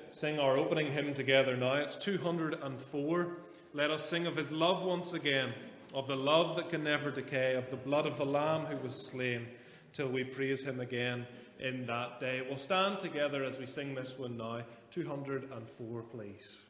sing our opening hymn together now. It's 204. Let us sing of his love once again, of the love that can never decay, of the blood of the Lamb who was slain, till we praise him again in that day. We'll stand together as we sing this one now. 204, please.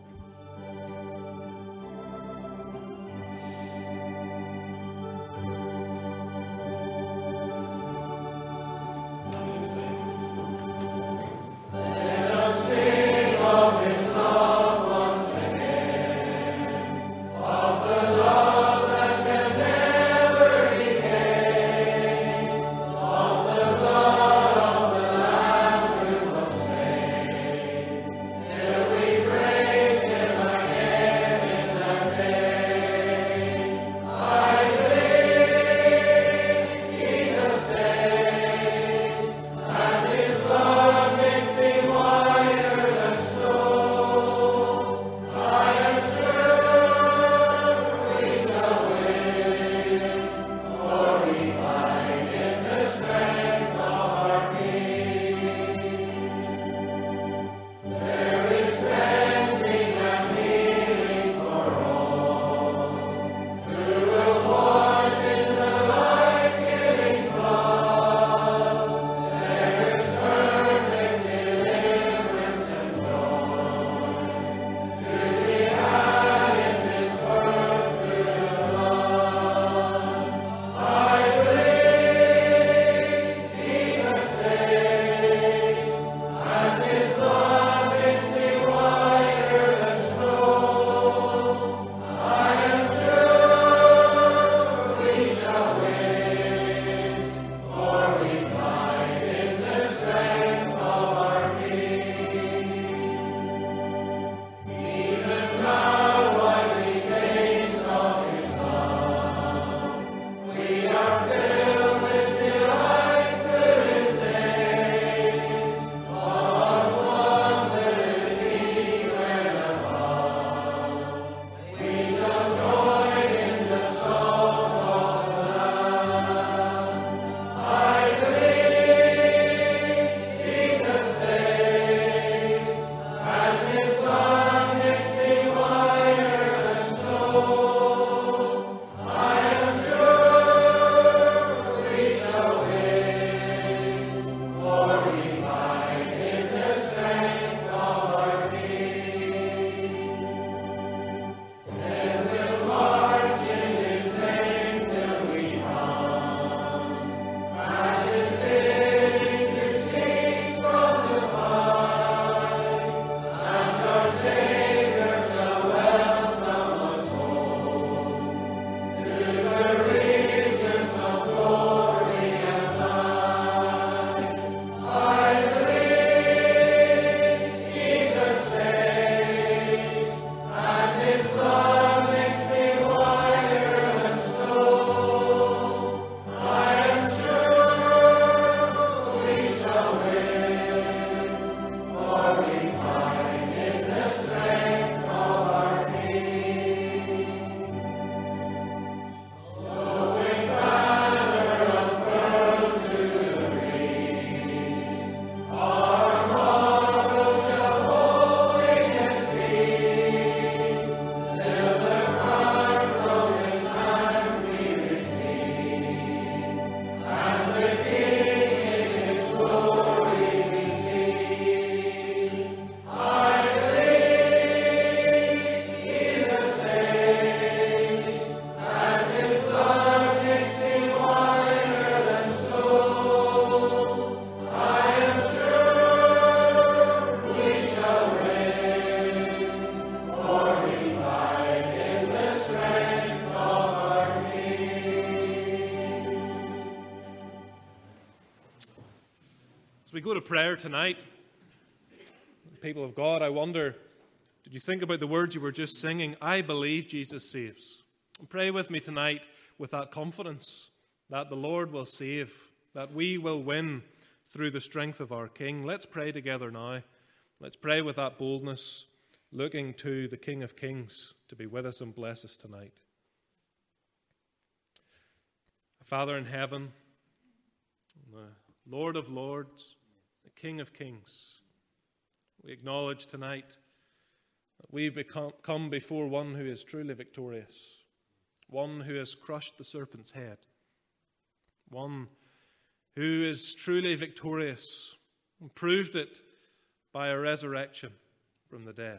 we go to prayer tonight, people of God, I wonder, did you think about the words you were just singing? I believe Jesus saves. And pray with me tonight with that confidence that the Lord will save, that we will win through the strength of our King. Let's pray together now. Let's pray with that boldness, looking to the King of Kings to be with us and bless us tonight. Father in heaven, the Lord of lords, the King of Kings, We acknowledge tonight that we come before one who is truly victorious, one who has crushed the serpent's head, one who is truly victorious and proved it by a resurrection from the dead.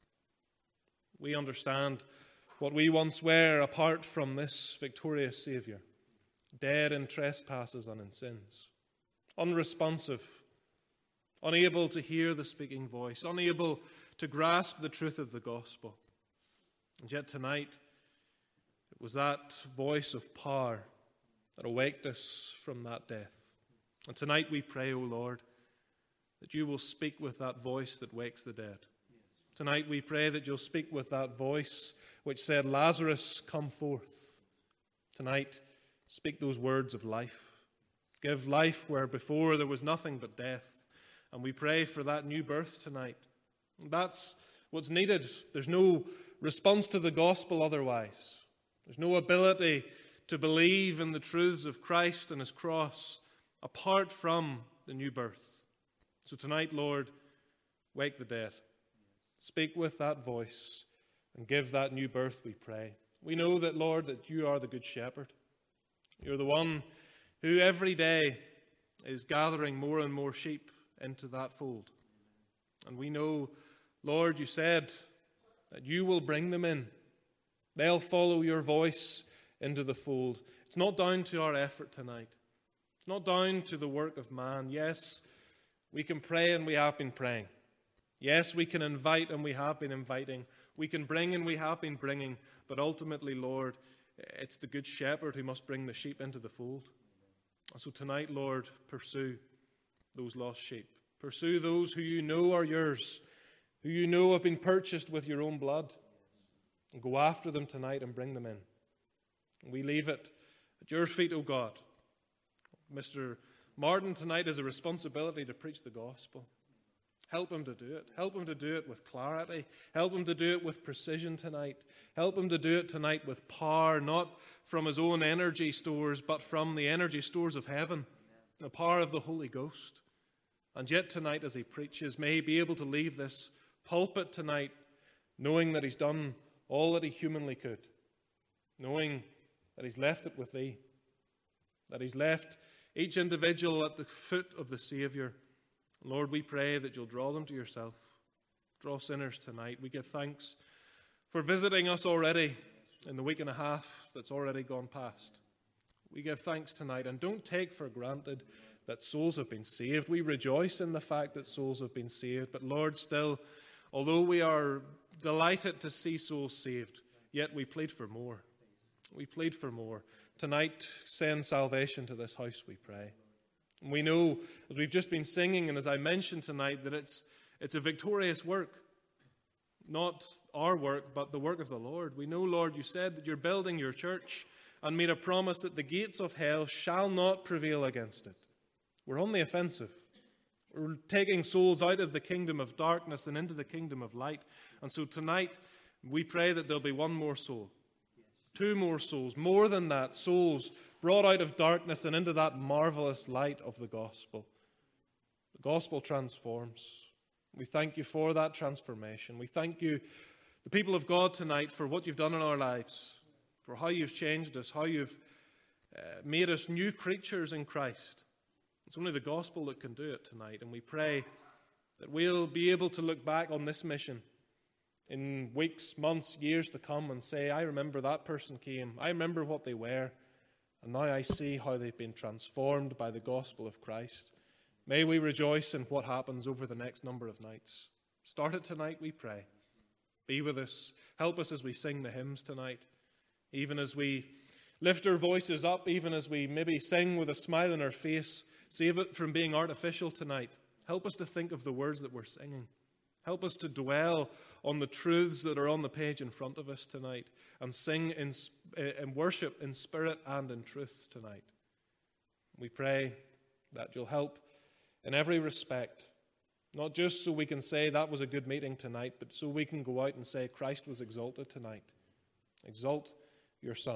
We understand what we once were apart from this victorious Savior, dead in trespasses and in sins, unresponsive, unable to hear the speaking voice, unable to grasp the truth of the gospel. And yet tonight, it was that voice of power that awaked us from that death. And tonight we pray, O Lord, that you will speak with that voice that wakes the dead. Tonight we pray that you'll speak with that voice which said, Lazarus, come forth. Tonight, speak those words of life. Give life where before there was nothing but death. And we pray for that new birth tonight. That's what's needed. There's no response to the gospel otherwise. There's no ability to believe in the truths of Christ and his cross apart from the new birth. So tonight, Lord, wake the dead. Speak with that voice and give that new birth, we pray. We know that, Lord, that you are the good shepherd. You're the one who every day is gathering more and more sheep into that fold. And we know, Lord, you said that you will bring them in. They'll follow your voice into the fold. It's not down to our effort tonight. It's not down to the work of man. Yes, we can pray and we have been praying. Yes, we can invite and we have been inviting. We can bring and we have been bringing. But ultimately, Lord, it's the good shepherd who must bring the sheep into the fold. So tonight, Lord, pursue those lost sheep. Pursue those who you know are yours, who you know have been purchased with your own blood. And go after them tonight and bring them in. And we leave it at your feet, O God. Mr. Martin tonight has a responsibility to preach the gospel. Help him to do it. Help him to do it with clarity. Help him to do it with precision tonight. Help him to do it tonight with power, not from his own energy stores, but from the energy stores of heaven, the power of the Holy Ghost. And yet tonight as he preaches, may he be able to leave this pulpit tonight knowing that he's done all that he humanly could, knowing that he's left it with thee, that he's left each individual at the foot of the Savior. Lord, we pray that you'll draw them to yourself. Draw sinners tonight. We give thanks for visiting us already in the week and a half that's already gone past. We give thanks tonight and don't take for granted that souls have been saved. We rejoice in the fact that souls have been saved. But Lord, still, although we are delighted to see souls saved, yet we plead for more. We plead for more. Tonight, send salvation to this house, we pray. And we know, as we've just been singing, and as I mentioned tonight, that it's a victorious work. Not our work, but the work of the Lord. We know, Lord, you said that you're building your church and made a promise that the gates of hell shall not prevail against it. We're on the offensive. We're taking souls out of the kingdom of darkness and into the kingdom of light. And so tonight, we pray that there'll be one more soul. Two more souls, more than that, souls brought out of darkness and into that marvelous light of the gospel. The gospel transforms. We thank you for that transformation. We thank you, the people of God tonight, for what you've done in our lives, for how you've changed us, how you've made us new creatures in Christ. It's only the gospel that can do it tonight, and we pray that we'll be able to look back on this mission in weeks, months, years to come and say, I remember that person came. I remember what they were. And now I see how they've been transformed by the gospel of Christ. May we rejoice in what happens over the next number of nights. Start it tonight, we pray. Be with us. Help us as we sing the hymns tonight. Even as we lift our voices up, even as we maybe sing with a smile on our face, save it from being artificial tonight. Help us to think of the words that we're singing. Help us to dwell on the truths that are on the page in front of us tonight and sing in worship in spirit and in truth tonight. We pray that you'll help in every respect, not just so we can say that was a good meeting tonight, but so we can go out and say Christ was exalted tonight. Exalt your Son.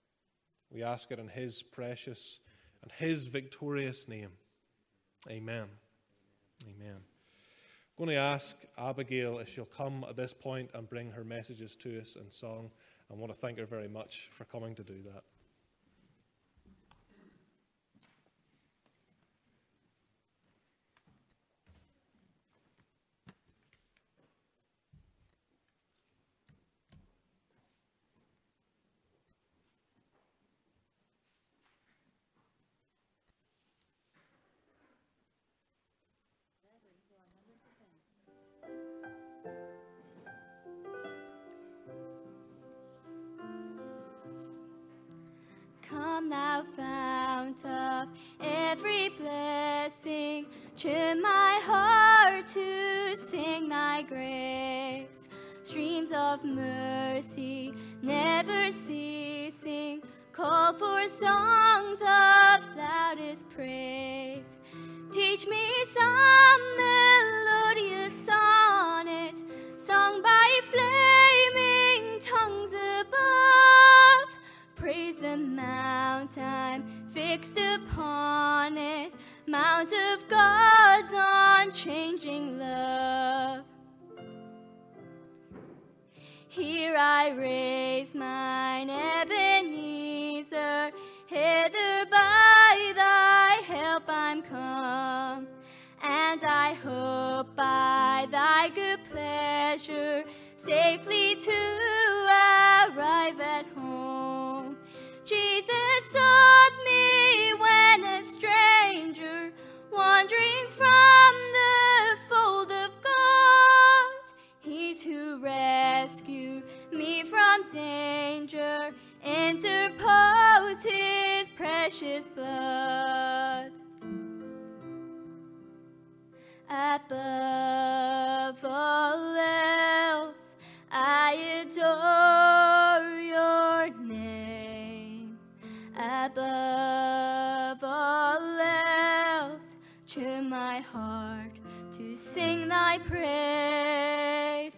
We ask it in his precious and his victorious name. Amen. Amen. I'm going to ask Abigail if she'll come at this point and bring her messages to us in song. I want to thank her very much for coming to do that. Come thou fount of every blessing, trim my heart to sing thy grace. Streams of mercy never ceasing, call for songs of loudest praise. Teach me some melodious sonnet, sung by flaming tongues above. Praise the mount I'm fixed upon it, mount of God's unchanging love. Here I raise mine Ebenezer, hither by thy help I'm come, and I hope by thy good pleasure safely to arrive at home. Jesus sought me when a stranger, wandering from the fold of God. He to rescue me from danger interposed his precious blood. Above all else, I adore your name. Above all else, tune my heart to sing thy praise.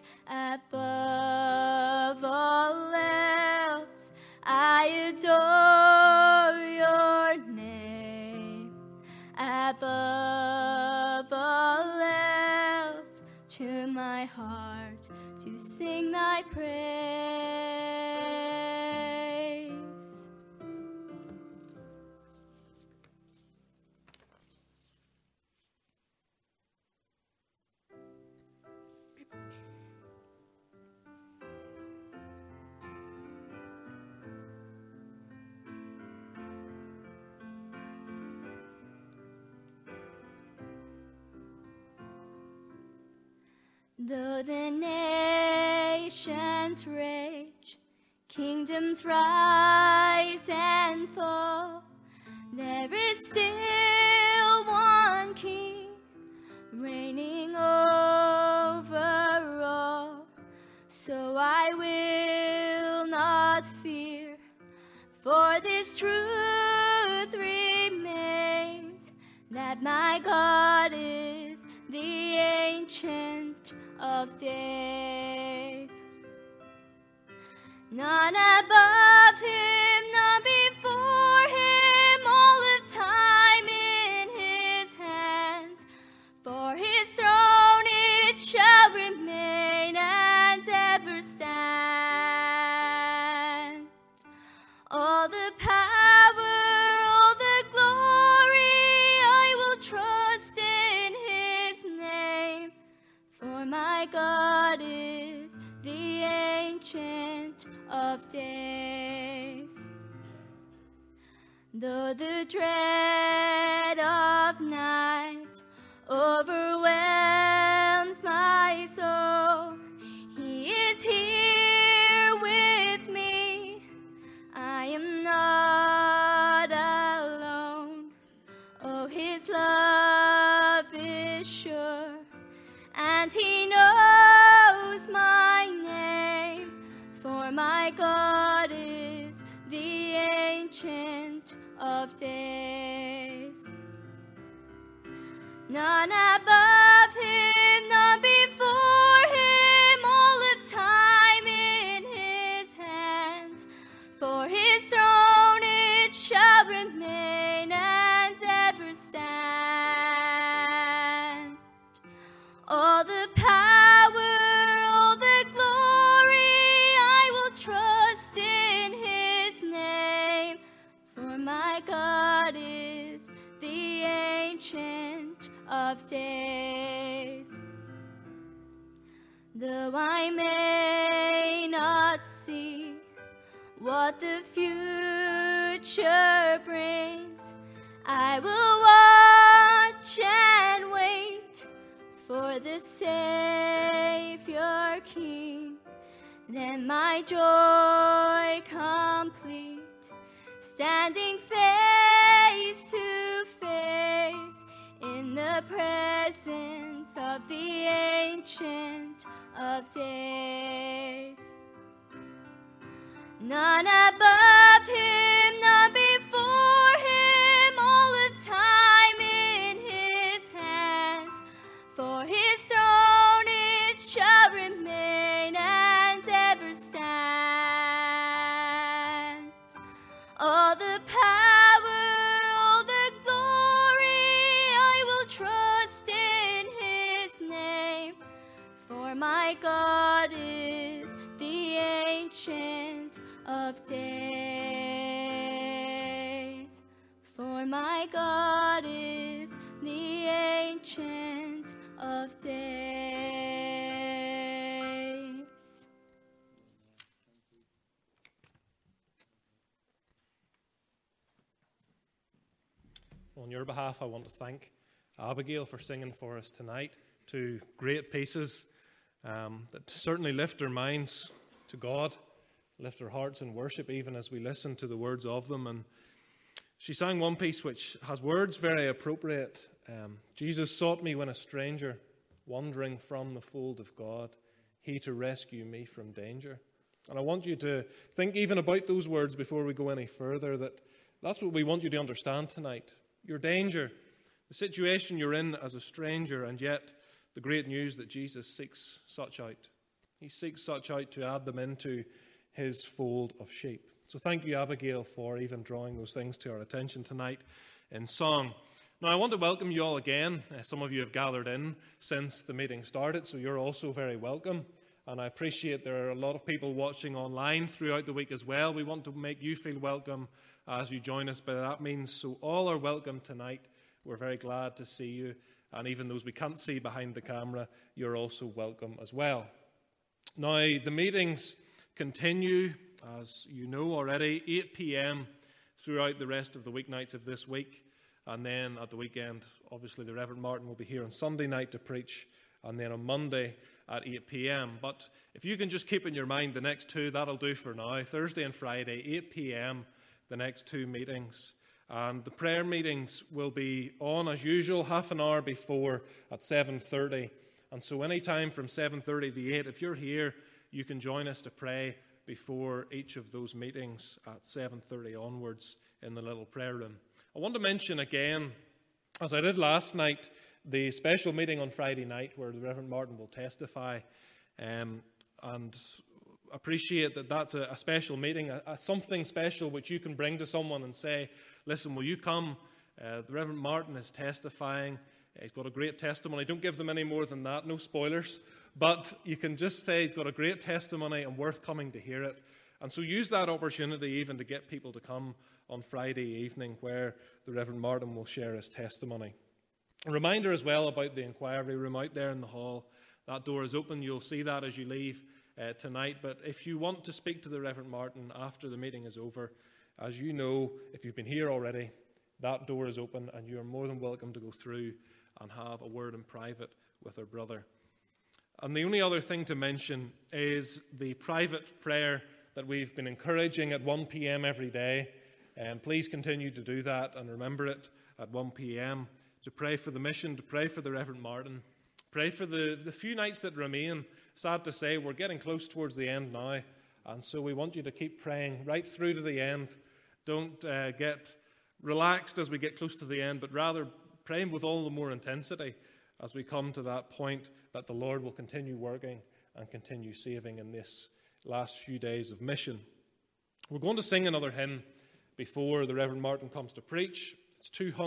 Above all else, I adore your name. Above all else, tune my heart to sing thy praise. Though the nations rage, kingdoms rise and fall, there is still one King reigning over all. So I will not fear, for this truth remains, that my God is the Ancient of Days. None above him, none before him, all of time in his hands. For his throne it shall remain and ever stand. All the power, all the glory, I will trust in his name. For my God is the Ancient of Days. Though the dread of night overwhelms my soul, he is here with me. I am not alone. Oh, his love is sure, and he knows my name. For my God is the Ancient of Days. None above him, none before him, all of time in his hands. For his throne it shall remain and ever stand. All the Though I may not see what the future brings, I will watch and wait for the Savior King. Then my joy complete, standing face to face in the presence of the Ancient of Days. None above him, none before him, all of time in his hands. For his throne it shall remain and ever stand. All the power, all the glory, I will trust in his name. For my God is the Ancient of Days. For my God is the Ancient of Days. On your behalf, I want to thank Abigail for singing for us tonight. Two great pieces that certainly lift our minds to God, lift our hearts in worship even as we listen to the words of them. And she sang one piece which has words very appropriate. Jesus sought me when a stranger, wandering from the fold of God, he to rescue me from danger. And I want you to think even about those words before we go any further, that's what we want you to understand tonight. Your danger, the situation you're in as a stranger, and yet the great news that Jesus seeks such out. He seeks such out to add them into his fold of sheep. So thank you, Abigail, for even drawing those things to our attention tonight in song. Now, I want to welcome you all again. Some of you have gathered in since the meeting started, so you're also very welcome. And I appreciate there are a lot of people watching online throughout the week as well. We want to make you feel welcome as you join us by that means. So all are welcome tonight. We're very glad to see you. And even those we can't see behind the camera, you're also welcome as well. Now, the meetings continue, as you know already, 8 p.m. throughout the rest of the weeknights of this week. And then at the weekend, obviously the Reverend Martin will be here on Sunday night to preach, and then on Monday at 8 p.m. But if you can just keep in your mind the next two, that'll do for now. Thursday and Friday, 8 p.m., the next two meetings. And the prayer meetings will be on as usual, half an hour before at 7:30. And so any time from 7:30 to 8, if you're here, you can join us to pray before each of those meetings at 7:30 onwards in the little prayer room. I want to mention again, as I did last night, the special meeting on Friday night where the Reverend Martin will testify, and appreciate that that's a special meeting, something special which you can bring to someone and say, listen, will you come? The Reverend Martin is testifying. He's got a great testimony. Don't give them any more than that. No spoilers. But you can just say he's got a great testimony and worth coming to hear it. And so use that opportunity even to get people to come on Friday evening where the Reverend Martin will share his testimony. A reminder as well about the inquiry room out there in the hall. That door is open. You'll see that as you leave tonight. But if you want to speak to the Reverend Martin after the meeting is over, as you know, if you've been here already, that door is open and you are more than welcome to go through and have a word in private with our brother. And the only other thing to mention is the private prayer that we've been encouraging at 1 p.m. every day. And please continue to do that and remember it at 1 p.m. to pray for the mission, to pray for the Reverend Martin, pray for the few nights that remain. Sad to say, we're getting close towards the end now. And so we want you to keep praying right through to the end. Don't get relaxed as we get close to the end, but rather praying with all the more intensity as we come to that point that the Lord will continue working and continue saving in this last few days of mission. We're going to sing another hymn before the Reverend Martin comes to preach. It's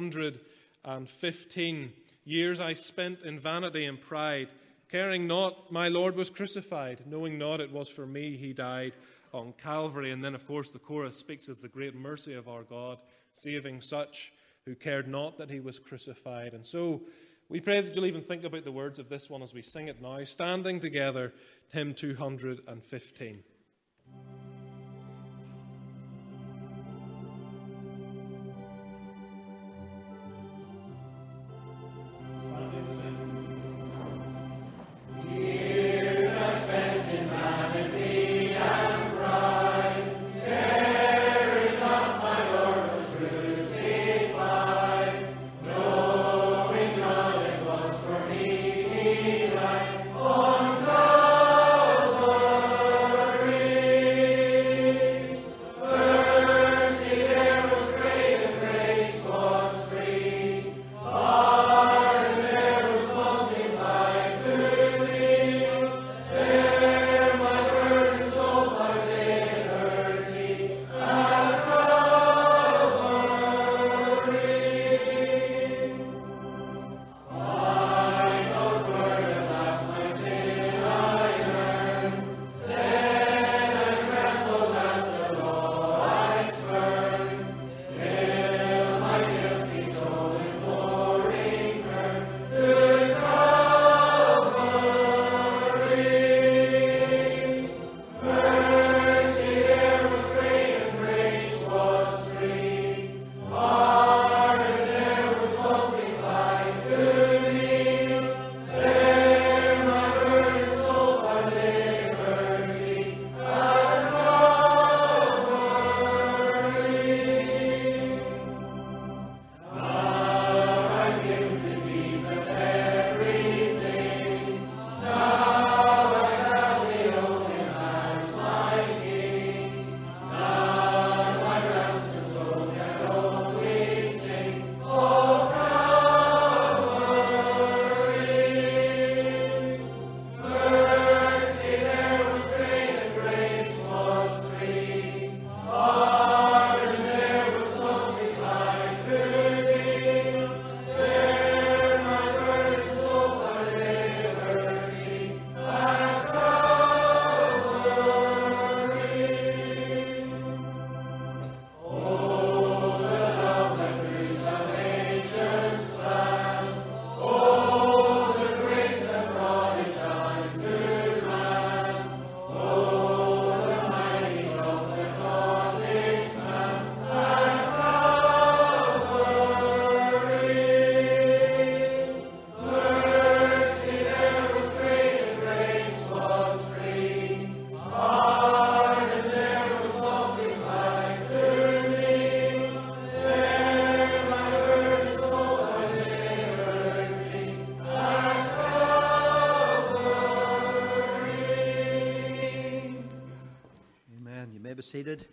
215 years I spent in vanity and pride, caring not my Lord was crucified, knowing not it was for me he died on Calvary. And then, of course, the chorus speaks of the great mercy of our God, saving such who cared not that he was crucified. And so We pray that you'll even think about the words of this one as we sing it now, standing together, hymn 215. Seated.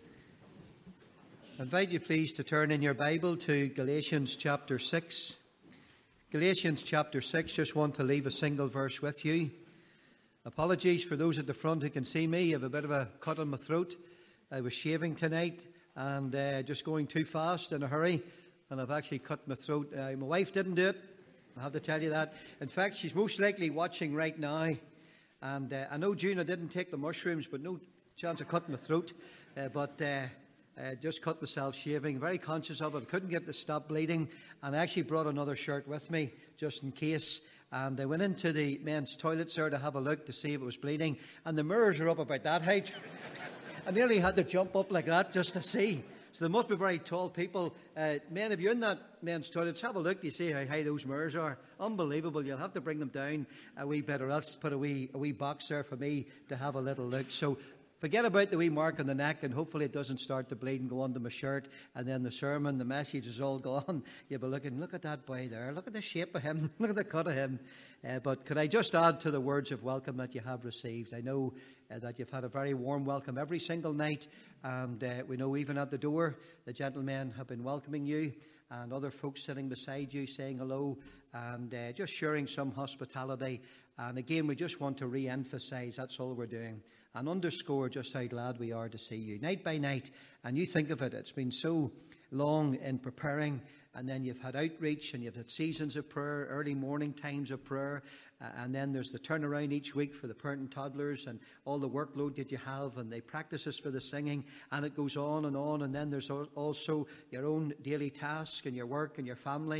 I invite you please to turn in your Bible to Galatians chapter 6. Galatians chapter 6, just want to leave a single verse with you. Apologies for those at the front who can see me. I have a bit of a cut on my throat. I was shaving tonight and just going too fast in a hurry, and I've actually cut my throat. My wife didn't do it, I have to tell you that. In fact, she's most likely watching right now, and I know, June, I didn't take the mushrooms, but no chance of cutting my throat, but just cut myself shaving. Very conscious of it. Couldn't get to stop bleeding, and I actually brought another shirt with me just in case. And I went into the men's toilets there to have a look to see if it was bleeding, and the mirrors are up about that height. I nearly had to jump up like that just to see. So they must be very tall people. Men, if you're in that men's toilets, have a look. You see how high those mirrors are. Unbelievable. You'll have to bring them down a wee bit, or else put a wee box there for me to have a little look. So forget about the wee mark on the neck, and hopefully it doesn't start to bleed and go onto my shirt, and then the sermon, the message is all gone. You'll be looking, look at that boy there, look at the shape of him, look at the cut of him. But could I just add to the words of welcome that you have received? I know that you've had a very warm welcome every single night, and we know even at the door the gentlemen have been welcoming you, and other folks sitting beside you saying hello, and just sharing some hospitality. And again, we just want to re-emphasise that's all we're doing, and underscore just how glad we are to see you night by night. And you think of it, it's been so long in preparing, and then you've had outreach, and you've had seasons of prayer, early morning times of prayer, and then there's the turnaround each week for the parent and toddlers and all the workload that you have, and they practices for the singing, and it goes on, and then there's also your own daily task and your work and your family.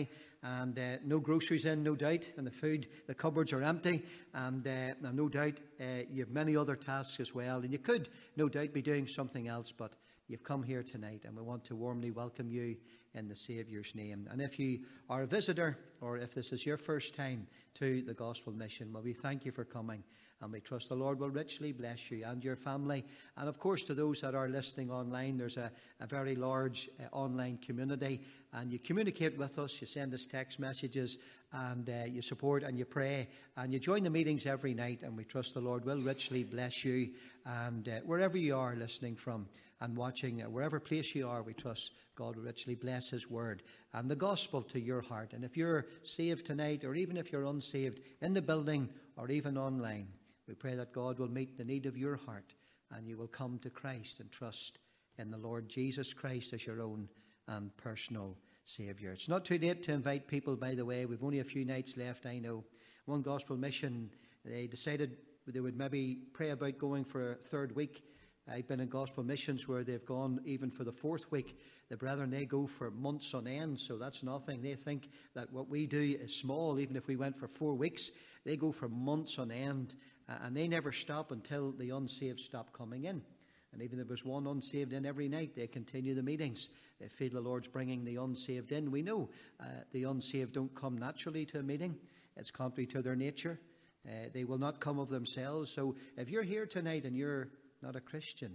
and no groceries in, no doubt, and the cupboards are empty, and no doubt you have many other tasks as well, and you could no doubt be doing something else, but you've come here tonight, and we want to warmly welcome you in the Saviour's name. And if you are a visitor, or if this is your first time to the Gospel Mission, well, we thank you for coming, and we trust the Lord will richly bless you and your family. And of course, to those that are listening online, there's a very large online community, and you communicate with us, you send us text messages, and you support and you pray, and you join the meetings every night, and we trust the Lord will richly bless you. And wherever you are listening from and watching, wherever place you are, we trust God will richly bless His word and the gospel to your heart. And if you're saved tonight, or even if you're unsaved, in the building or even online, we pray that God will meet the need of your heart, and you will come to Christ and trust in the Lord Jesus Christ as your own and personal Saviour. It's not too late to invite people, by the way. We've only a few nights left, I know. One Gospel Mission, they decided they would maybe pray about going for a third week. I've been in Gospel Missions where they've gone even for the fourth week. The brethren, they go for months on end, so that's nothing. They think that what we do is small, even if we went for 4 weeks. They go for months on end, and they never stop until the unsaved stop coming in. And even if there was one unsaved in every night, they continue the meetings. They feel the Lord's bringing the unsaved in. We know the unsaved don't come naturally to a meeting. It's contrary to their nature. They will not come of themselves. So if you're here tonight and you're not a Christian,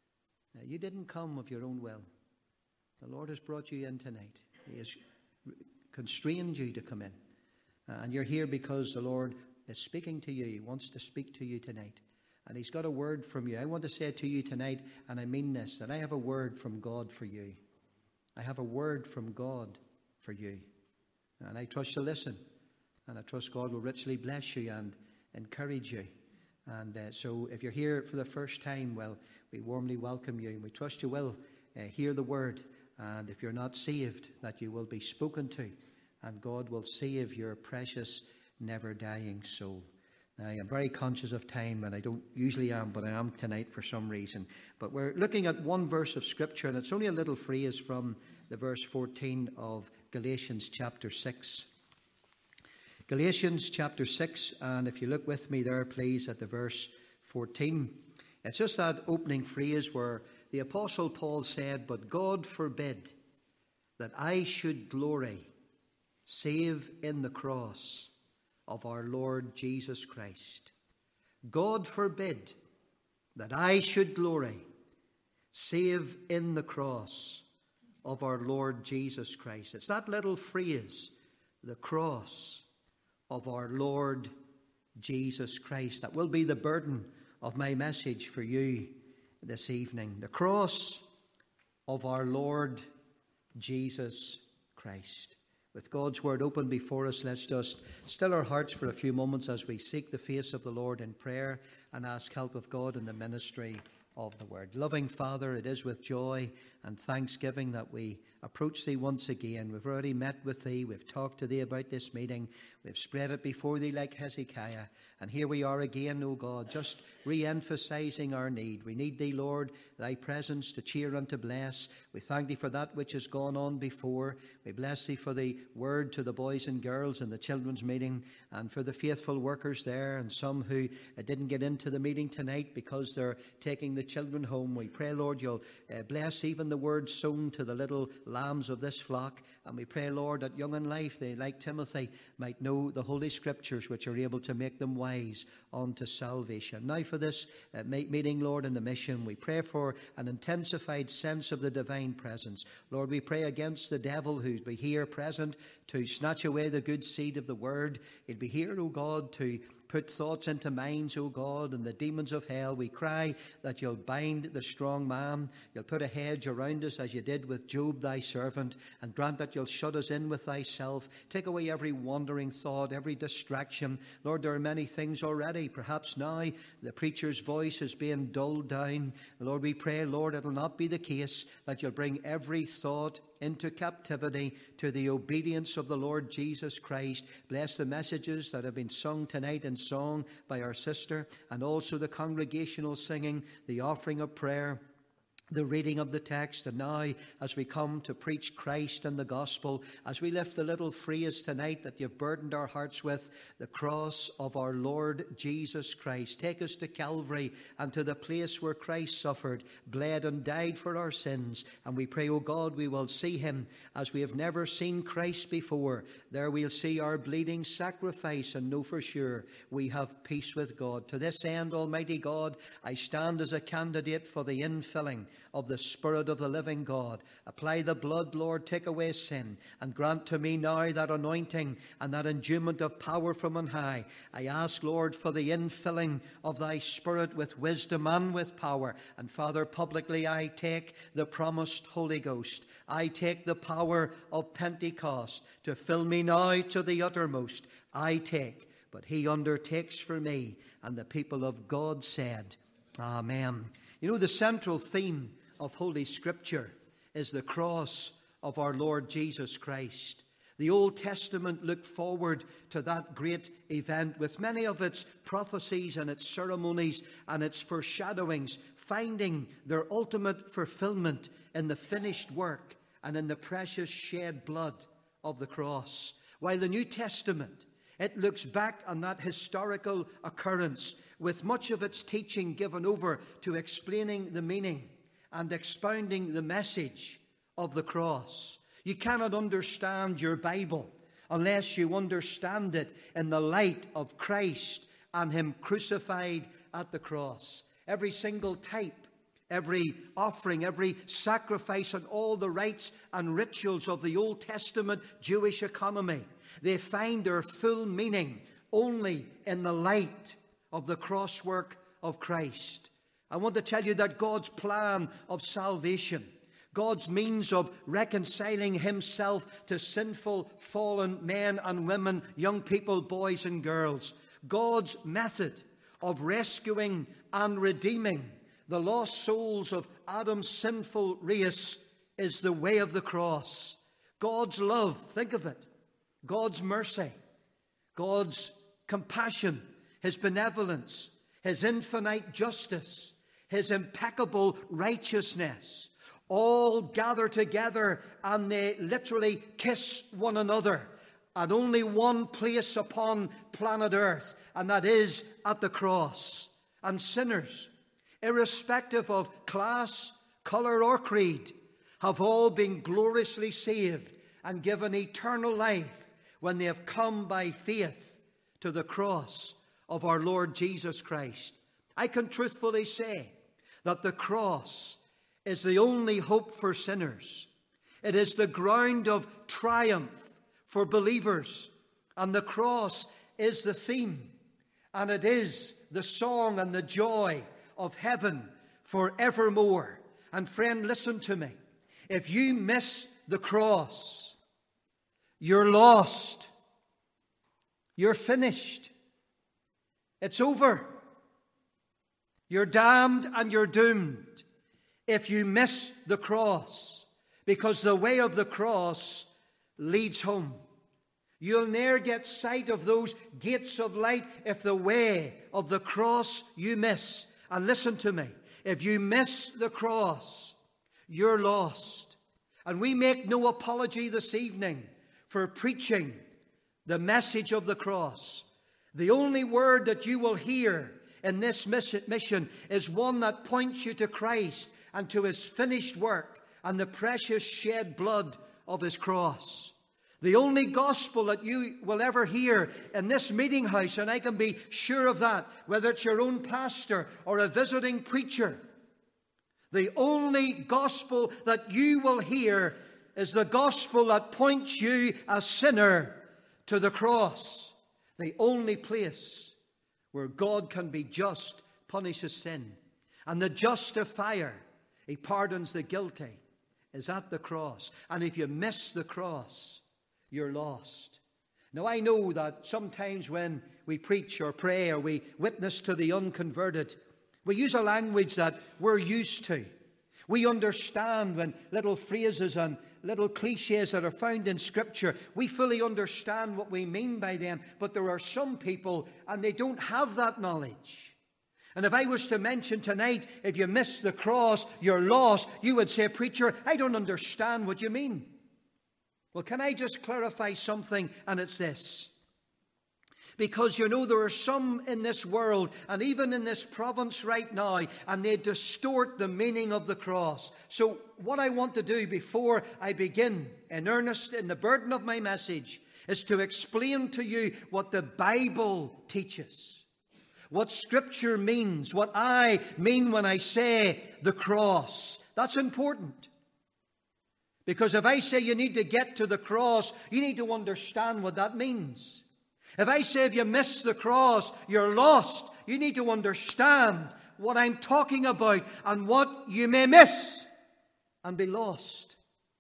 you didn't come of your own will. The Lord has brought you in tonight. He has constrained you to come in. And you're here because the Lord is speaking to you. He wants to speak to you tonight. And He's got a word from you. I want to say to you tonight, and I mean this, that I have a word from God for you. I have a word from God for you. And I trust you listen. And I trust God will richly bless you and encourage you. And so if you're here for the first time, well, we warmly welcome you. And we trust you will hear the word. And if you're not saved, that you will be spoken to. And God will save your precious, never-dying soul. Now, I'm very conscious of time, and I don't usually am, but I am tonight for some reason. But we're looking at one verse of Scripture, and it's only a little phrase from the verse 14 of Galatians chapter 6. Galatians chapter 6, and if you look with me there, please, at the verse 14. It's just that opening phrase where the Apostle Paul said, "But God forbid that I should glory, save in the cross of our Lord Jesus Christ." God forbid that I should glory, save in the cross of our Lord Jesus Christ. It's that little phrase, the cross of our Lord Jesus Christ, that will be the burden of my message for you this evening. The cross of our Lord Jesus Christ. With God's word open before us, let's just still our hearts for a few moments as we seek the face of the Lord in prayer and ask help of God in the ministry of the word. Loving Father, it is with joy and thanksgiving that we approach Thee once again. We've already met with Thee. We've talked to Thee about this meeting. We've spread it before Thee like Hezekiah. And here we are again, O God, just re-emphasizing our need. We need Thee, Lord, Thy presence to cheer and to bless. We thank Thee for that which has gone on before. We bless Thee for the word to the boys and girls in the children's meeting, and for the faithful workers there, and some who didn't get into the meeting tonight because they're taking the children home. We pray, Lord, You'll bless even the word sown to the little lambs of this flock. And we pray, Lord, that young in life, they, like Timothy, might know the Holy Scriptures, which are able to make them wise unto salvation. Now for this meeting, Lord, in the mission, we pray for an intensified sense of the divine presence. Lord, we pray against the devil who'd be here present to snatch away the good seed of the word. He'd be here, O God, to put thoughts into minds, O God, and the demons of hell. We cry that You'll bind the strong man. You'll put a hedge around us as You did with Job, Thy servant, and grant that You'll shut us in with Thyself. Take away every wandering thought, every distraction. Lord, there are many things already. Perhaps now the preacher's voice is being dulled down. Lord, we pray, Lord, it'll not be the case, that You'll bring every thought into captivity to the obedience of the Lord Jesus Christ. Bless the messages that have been sung tonight in song by our sister, and also the congregational singing, the offering of prayer. the reading of the text. And now, as we come to preach Christ and the gospel, as we lift the little phrase tonight that you've burdened our hearts with, the cross of our Lord Jesus Christ. Take us to Calvary and to the place where Christ suffered, bled and died for our sins. And we pray, O God, we will see him as we have never seen Christ before. There we'll see our bleeding sacrifice and know for sure we have peace with God. To this end, Almighty God, I stand as a candidate for the infilling of the Spirit of the living God. Apply the blood, Lord, take away sin, and grant to me now that anointing and that endowment of power from on high. I ask, Lord, for the infilling of thy Spirit with wisdom and with power. And Father, publicly I take the promised Holy Ghost. I take the power of Pentecost to fill me now to the uttermost. I take, but he undertakes for me. And the people of God said, Amen. You know, the central theme of Holy Scripture is the cross of our Lord Jesus Christ. The Old Testament looked forward to that great event with many of its prophecies and its ceremonies and its foreshadowings, finding their ultimate fulfillment in the finished work and in the precious shed blood of the cross. While the New Testament, it looks back on that historical occurrence with much of its teaching given over to explaining the meaning and expounding the message of the cross. You cannot understand your Bible unless you understand it in the light of Christ and him crucified at the cross. Every single type, every offering, every sacrifice, and all the rites and rituals of the Old Testament Jewish economy, they find their full meaning only in the light of the cross work of Christ. I want to tell you that God's plan of salvation, God's means of reconciling himself to sinful, fallen men and women, young people, boys and girls, God's method of rescuing and redeeming the lost souls of Adam's sinful race is the way of the cross. God's love, think of it, God's mercy, God's compassion, his benevolence, his infinite justice, his impeccable righteousness, all gather together and they literally kiss one another at only one place upon planet Earth, and that is at the cross. And sinners, irrespective of class, color, or creed, have all been gloriously saved and given eternal life when they have come by faith to the cross of our Lord Jesus Christ. I can truthfully say that the cross is the only hope for sinners. It is the ground of triumph for believers. And the cross is the theme. And it is the song and the joy of heaven forevermore. And friend, listen to me. If you miss the cross, you're lost. You're finished. It's over. You're damned and you're doomed if you miss the cross, because the way of the cross leads home. You'll ne'er get sight of those gates of light if the way of the cross you miss. And listen to me, if you miss the cross, you're lost. And we make no apology this evening for preaching the message of the cross. The only word that you will hear in this mission is one that points you to Christ and to his finished work and the precious shed blood of his cross. The only gospel that you will ever hear in this meeting house, and I can be sure of that, whether it's your own pastor or a visiting preacher, the only gospel that you will hear is the gospel that points you, a sinner, to the cross. The only place where God can be just, punishes sin, and the justifier, he pardons the guilty, is at the cross. And if you miss the cross, you're lost. Now, I know that sometimes when we preach or pray or we witness to the unconverted, we use a language that we're used to. We understand when little phrases and little cliches that are found in Scripture, we fully understand what we mean by them. But there are some people, and they don't have that knowledge. And if I was to mention tonight, if you miss the cross, you're lost, you would say, preacher, I don't understand what you mean. Well, can I just clarify something? And it's this. Because, you know, there are some in this world, and even in this province right now, and they distort the meaning of the cross. So what I want to do before I begin in earnest in the burden of my message is to explain to you what the Bible teaches. What Scripture means, what I mean when I say the cross. That's important. Because if I say you need to get to the cross, you need to understand what that means. If I say if you miss the cross, you're lost, you need to understand what I'm talking about and what you may miss and be lost.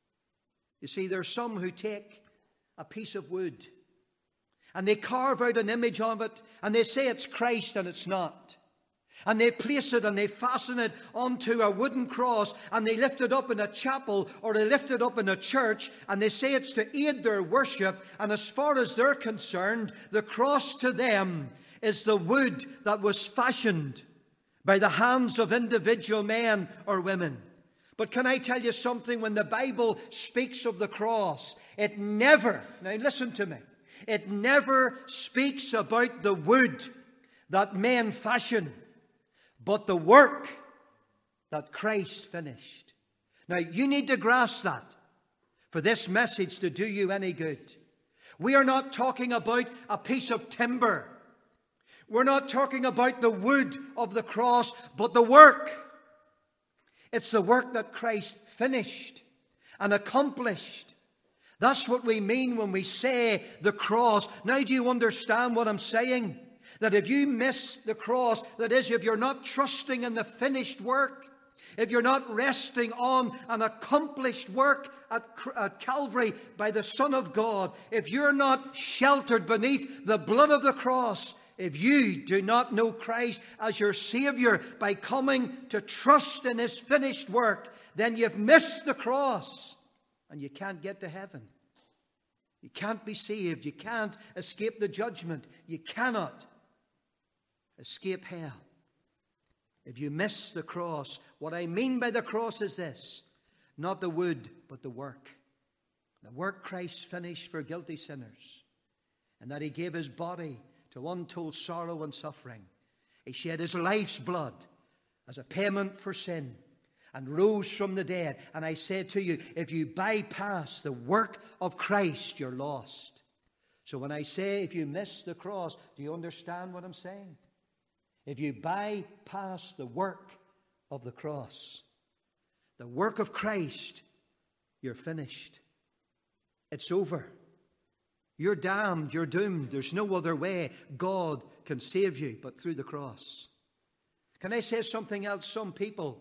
You see, there are some who take a piece of wood and they carve out an image of it and they say it's Christ and it's not. And they place it and they fasten it onto a wooden cross and they lift it up in a chapel or they lift it up in a church and they say it's to aid their worship. And as far as they're concerned, the cross to them is the wood that was fashioned by the hands of individual men or women. But can I tell you something? When the Bible speaks of the cross, it never, now listen to me, it never speaks about the wood that men fashion, but the work that Christ finished. Now, you need to grasp that for this message to do you any good. We are not talking about a piece of timber. We're not talking about the wood of the cross, but the work. It's the work that Christ finished and accomplished. That's what we mean when we say the cross. Now, do you understand what I'm saying? That if you miss the cross, that is, if you're not trusting in the finished work, if you're not resting on an accomplished work at Calvary by the Son of God, if you're not sheltered beneath the blood of the cross, if you do not know Christ as your Savior by coming to trust in His finished work, then you've missed the cross and you can't get to heaven. You can't be saved. You can't escape the judgment. You cannot escape hell if you miss the cross. What I mean by the cross is this: not the wood, but the work. The work Christ finished for guilty sinners, and that He gave His body to untold sorrow and suffering. He shed His life's blood as a payment for sin and rose from the dead. And I say to you, if you bypass the work of Christ, you're lost. So when I say if you miss the cross, do you understand what I'm saying? If you bypass the work of the cross, the work of Christ, you're finished. It's over. You're damned. You're doomed. There's no other way God can save you but through the cross. Can I say something else? Some people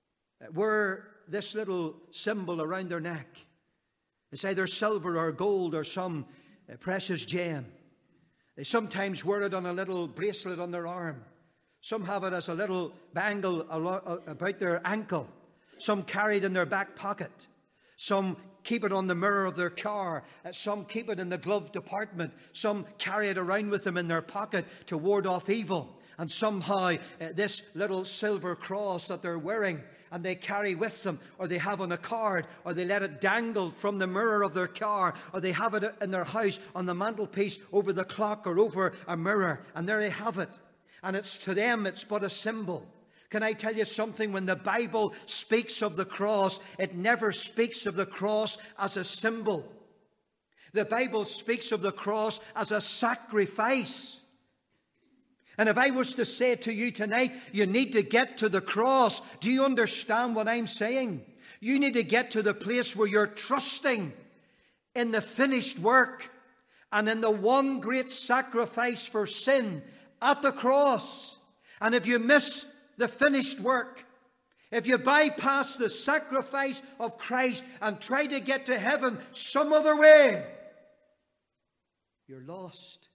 wear this little symbol around their neck. It's either silver or gold or some precious gem. They sometimes wear it on a little bracelet on their arm. Some have it as a little bangle about their ankle. Some carry it in their back pocket. Some keep it on the mirror of their car. Some keep it in the glove department. Some carry it around with them in their pocket to ward off evil. And somehow this little silver cross that they're wearing and they carry with them, or they have on a card, or they let it dangle from the mirror of their car, or they have it in their house on the mantelpiece over the clock or over a mirror, and there they have it. And it's to them, it's but a symbol. Can I tell you something? When the Bible speaks of the cross, it never speaks of the cross as a symbol. The Bible speaks of the cross as a sacrifice. And if I was to say to you tonight, you need to get to the cross, do you understand what I'm saying? You need to get to the place where you're trusting in the finished work and in the one great sacrifice for sin at the cross. And if you miss the finished work, if you bypass the sacrifice of Christ and try to get to heaven some other way, you're lost.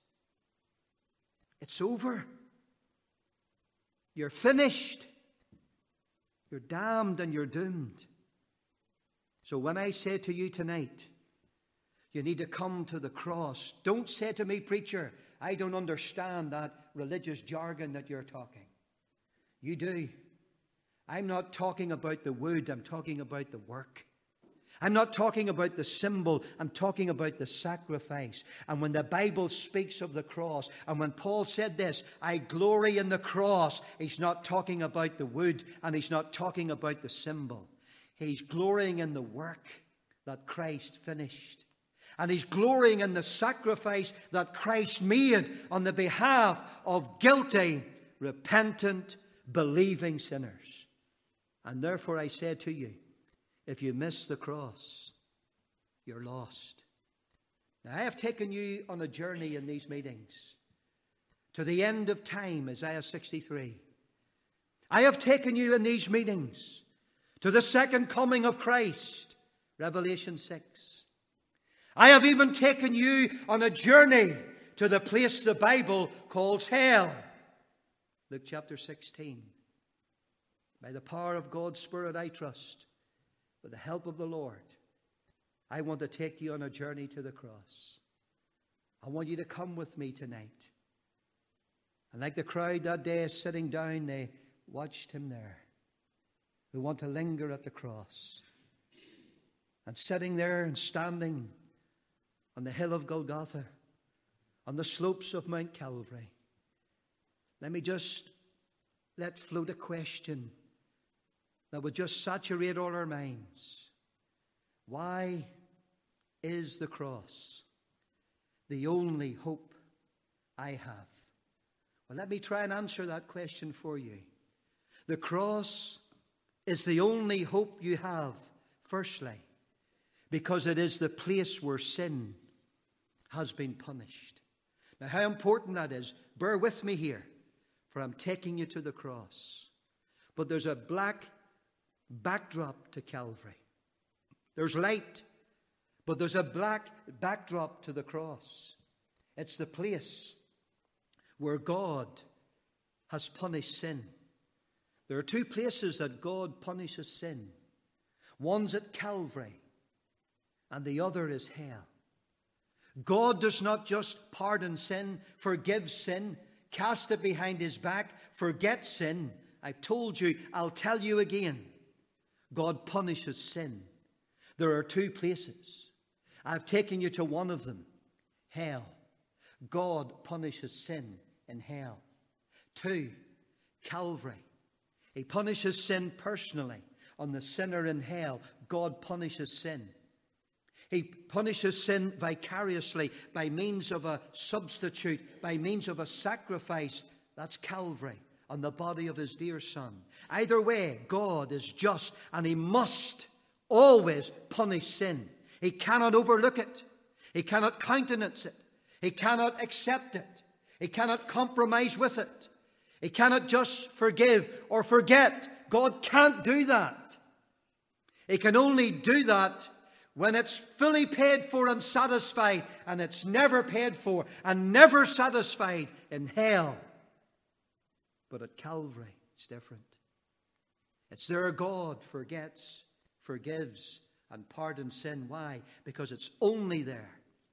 It's over. You're finished. You're damned and you're doomed. So when I say to you tonight, you need to come to the cross, don't say to me, preacher, I don't understand that religious jargon that you're talking. You do. I'm not talking about the wood, I'm talking about the work. I'm not talking about the symbol, I'm talking about the sacrifice. And when the Bible speaks of the cross, and when Paul said this, I glory in the cross, he's not talking about the wood, and he's not talking about the symbol. He's glorying in the work that Christ finished. And he's glorying in the sacrifice that Christ made on the behalf of guilty, repentant, believing sinners. And therefore I say to you, if you miss the cross, you're lost. Now, I have taken you on a journey in these meetings to the end of time, Isaiah 63. I have taken you in these meetings to the second coming of Christ, Revelation 6. I have even taken you on a journey to the place the Bible calls hell, Luke chapter 16. By the power of God's Spirit, I trust, with the help of the Lord, I want to take you on a journey to the cross. I want you to come with me tonight. And like the crowd that day sitting down, they watched him there. We want to linger at the cross. And sitting there and standing on the hill of Golgotha, on the slopes of Mount Calvary, let me just let float a question that would just saturate all our minds. Why is the cross the only hope I have? Well, let me try and answer that question for you. The cross is the only hope you have, firstly, because it is the place where sin has been punished. Now, how important that is, bear with me here, for I'm taking you to the cross. But there's a black backdrop to Calvary. There's light, but there's a black backdrop to the cross. It's the place where God has punished sin. There are two places that God punishes sin. One's at Calvary, and the other is hell. God does not just pardon sin, forgive sin, cast it behind his back, forget sin. I've told you, I'll tell you again. God punishes sin. There are two places. I've taken you to one of them, hell. God punishes sin in hell. 2, Calvary. He punishes sin personally on the sinner in hell. God punishes sin. He punishes sin vicariously by means of a substitute, by means of a sacrifice. That's Calvary, on the body of his dear Son. Either way, God is just, and he must always punish sin. He cannot overlook it. He cannot countenance it. He cannot accept it. He cannot compromise with it. He cannot just forgive or forget. God can't do that. He can only do that when it's fully paid for and satisfied, and it's never paid for and never satisfied in hell. But at Calvary, it's different. It's there God forgets, forgives, and pardons sin. Why? Because it's only there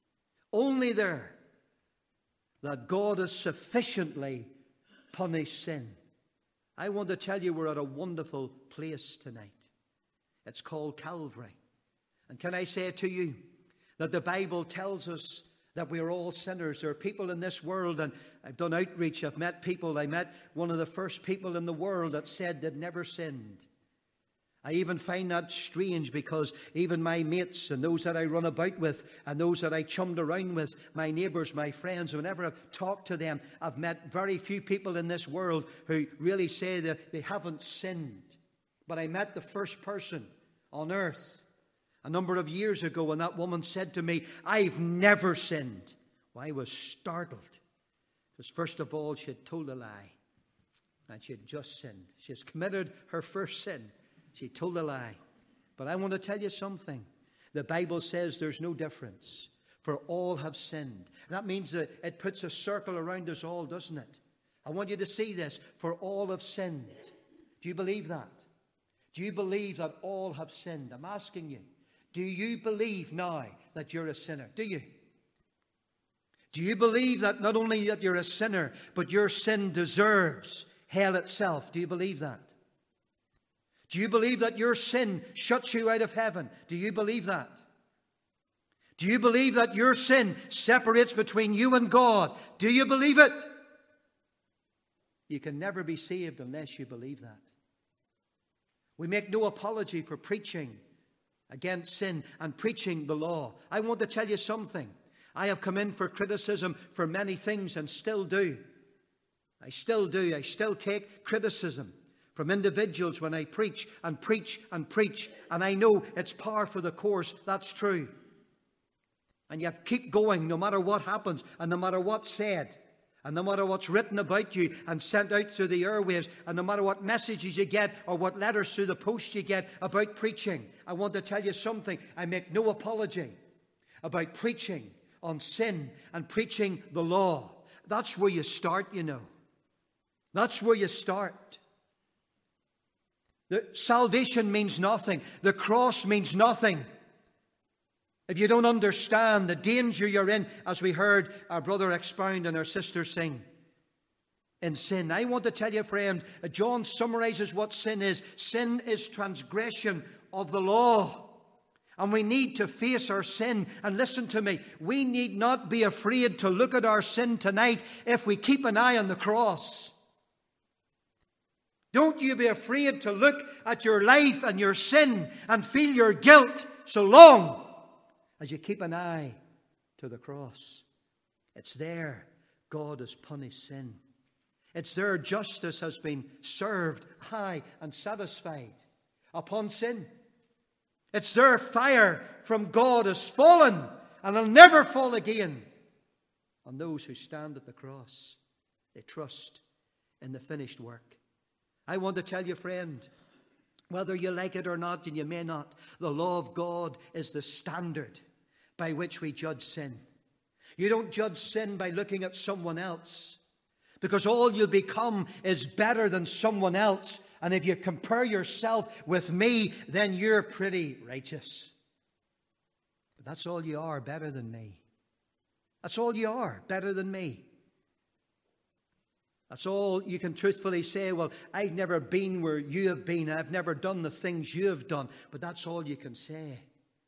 that God has sufficiently punished sin. I want to tell you we're at a wonderful place tonight. It's called Calvary. And can I say to you that the Bible tells us that we are all sinners. There are people in this world, and I've done outreach, I've met people. I met one of the first people in the world that said they'd never sinned. I even find that strange, because even my mates and those that I run about with and those that I chummed around with, my neighbours, my friends, whenever I've talked to them, I've met very few people in this world who really say that they haven't sinned. But I met the first person on earth a number of years ago, and that woman said to me, I've never sinned. Well, I was startled, because first of all, she had told a lie, and she had just sinned. She has committed her first sin. She told a lie. But I want to tell you something. The Bible says there's no difference, for all have sinned. That means that it puts a circle around us all, doesn't it? I want you to see this, for all have sinned. Do you believe that? Do you believe that all have sinned? I'm asking you. Do you believe now that you're a sinner? Do you? Do you believe that not only that you're a sinner, but your sin deserves hell itself. Do you believe that? Do you believe that your sin shuts you out of heaven? Do you believe that? Do you believe that your sin separates between you and God? Do you believe it? You can never be saved unless you believe that. We make no apology for preaching against sin and preaching the law. I want to tell you something. I have come in for criticism for many things and still do. I still do. I still take criticism from individuals when I preach and preach and preach. And I know it's par for the course. That's true. And you keep going no matter what happens and no matter what's said. And no matter what's written about you and sent out through the airwaves, and no matter what messages you get or what letters through the post you get about preaching, I want to tell you something. I make no apology about preaching on sin and preaching the law. That's where you start, you know. That's where you start. The salvation means nothing. The cross means nothing if you don't understand the danger you're in, as we heard our brother expound and our sister sing, in sin. I want to tell you, friend, John summarizes what sin is. Sin is transgression of the law. And we need to face our sin. And listen to me, we need not be afraid to look at our sin tonight if we keep an eye on the cross. Don't you be afraid to look at your life and your sin and feel your guilt so long as you keep an eye to the cross. It's there God has punished sin. It's there justice has been served high and satisfied upon sin. It's there fire from God has fallen and will never fall again on those who stand at the cross. They trust in the finished work. I want to tell you, friend, whether you like it or not, and you may not, the law of God is the standard by which we judge sin. You don't judge sin by looking at someone else, because all you'll become is better than someone else. And if you compare yourself with me, then you're pretty righteous. But that's all you are, better than me. That's all you are, better than me. That's all you can truthfully say. Well, I've never been where you have been. I've never done the things you have done. But that's all you can say.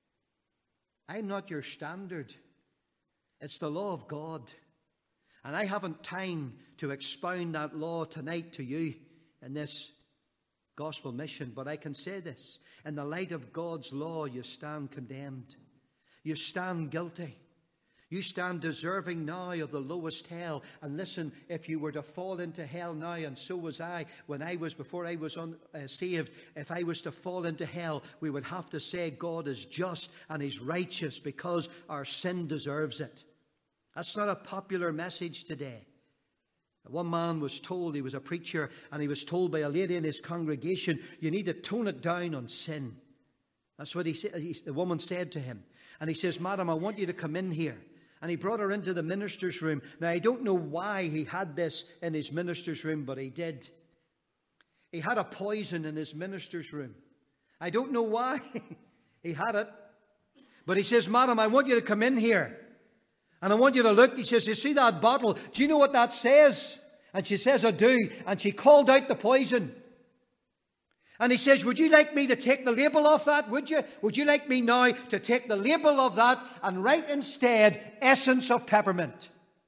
I'm not your standard. It's the law of God. And I haven't time to expound that law tonight to you in this gospel mission. But I can say this. In the light of God's law, you stand condemned. You stand guilty. You stand deserving now of the lowest hell. And listen, if you were to fall into hell now, and so was I, before I was saved, if I was to fall into hell, we would have to say God is just and He's righteous because our sin deserves it. That's not a popular message today. One man was told, he was a preacher, and he was told by a lady in his congregation, you need to tone it down on sin. That's what he said. The woman said to him. And he says, Madam, I want you to come in here. And he brought her into the minister's room. Now, I don't know why he had this in his minister's room, but he did. He had a poison in his minister's room. I don't know why he had it. But he says, Madam, I want you to come in here. And I want you to look. He says, you see that bottle? Do you know what that says? And she says, I do. And she called out the poison. And he says, would you like me to take the label off that? Would you? Would you like me now to take the label of that and write instead essence of peppermint?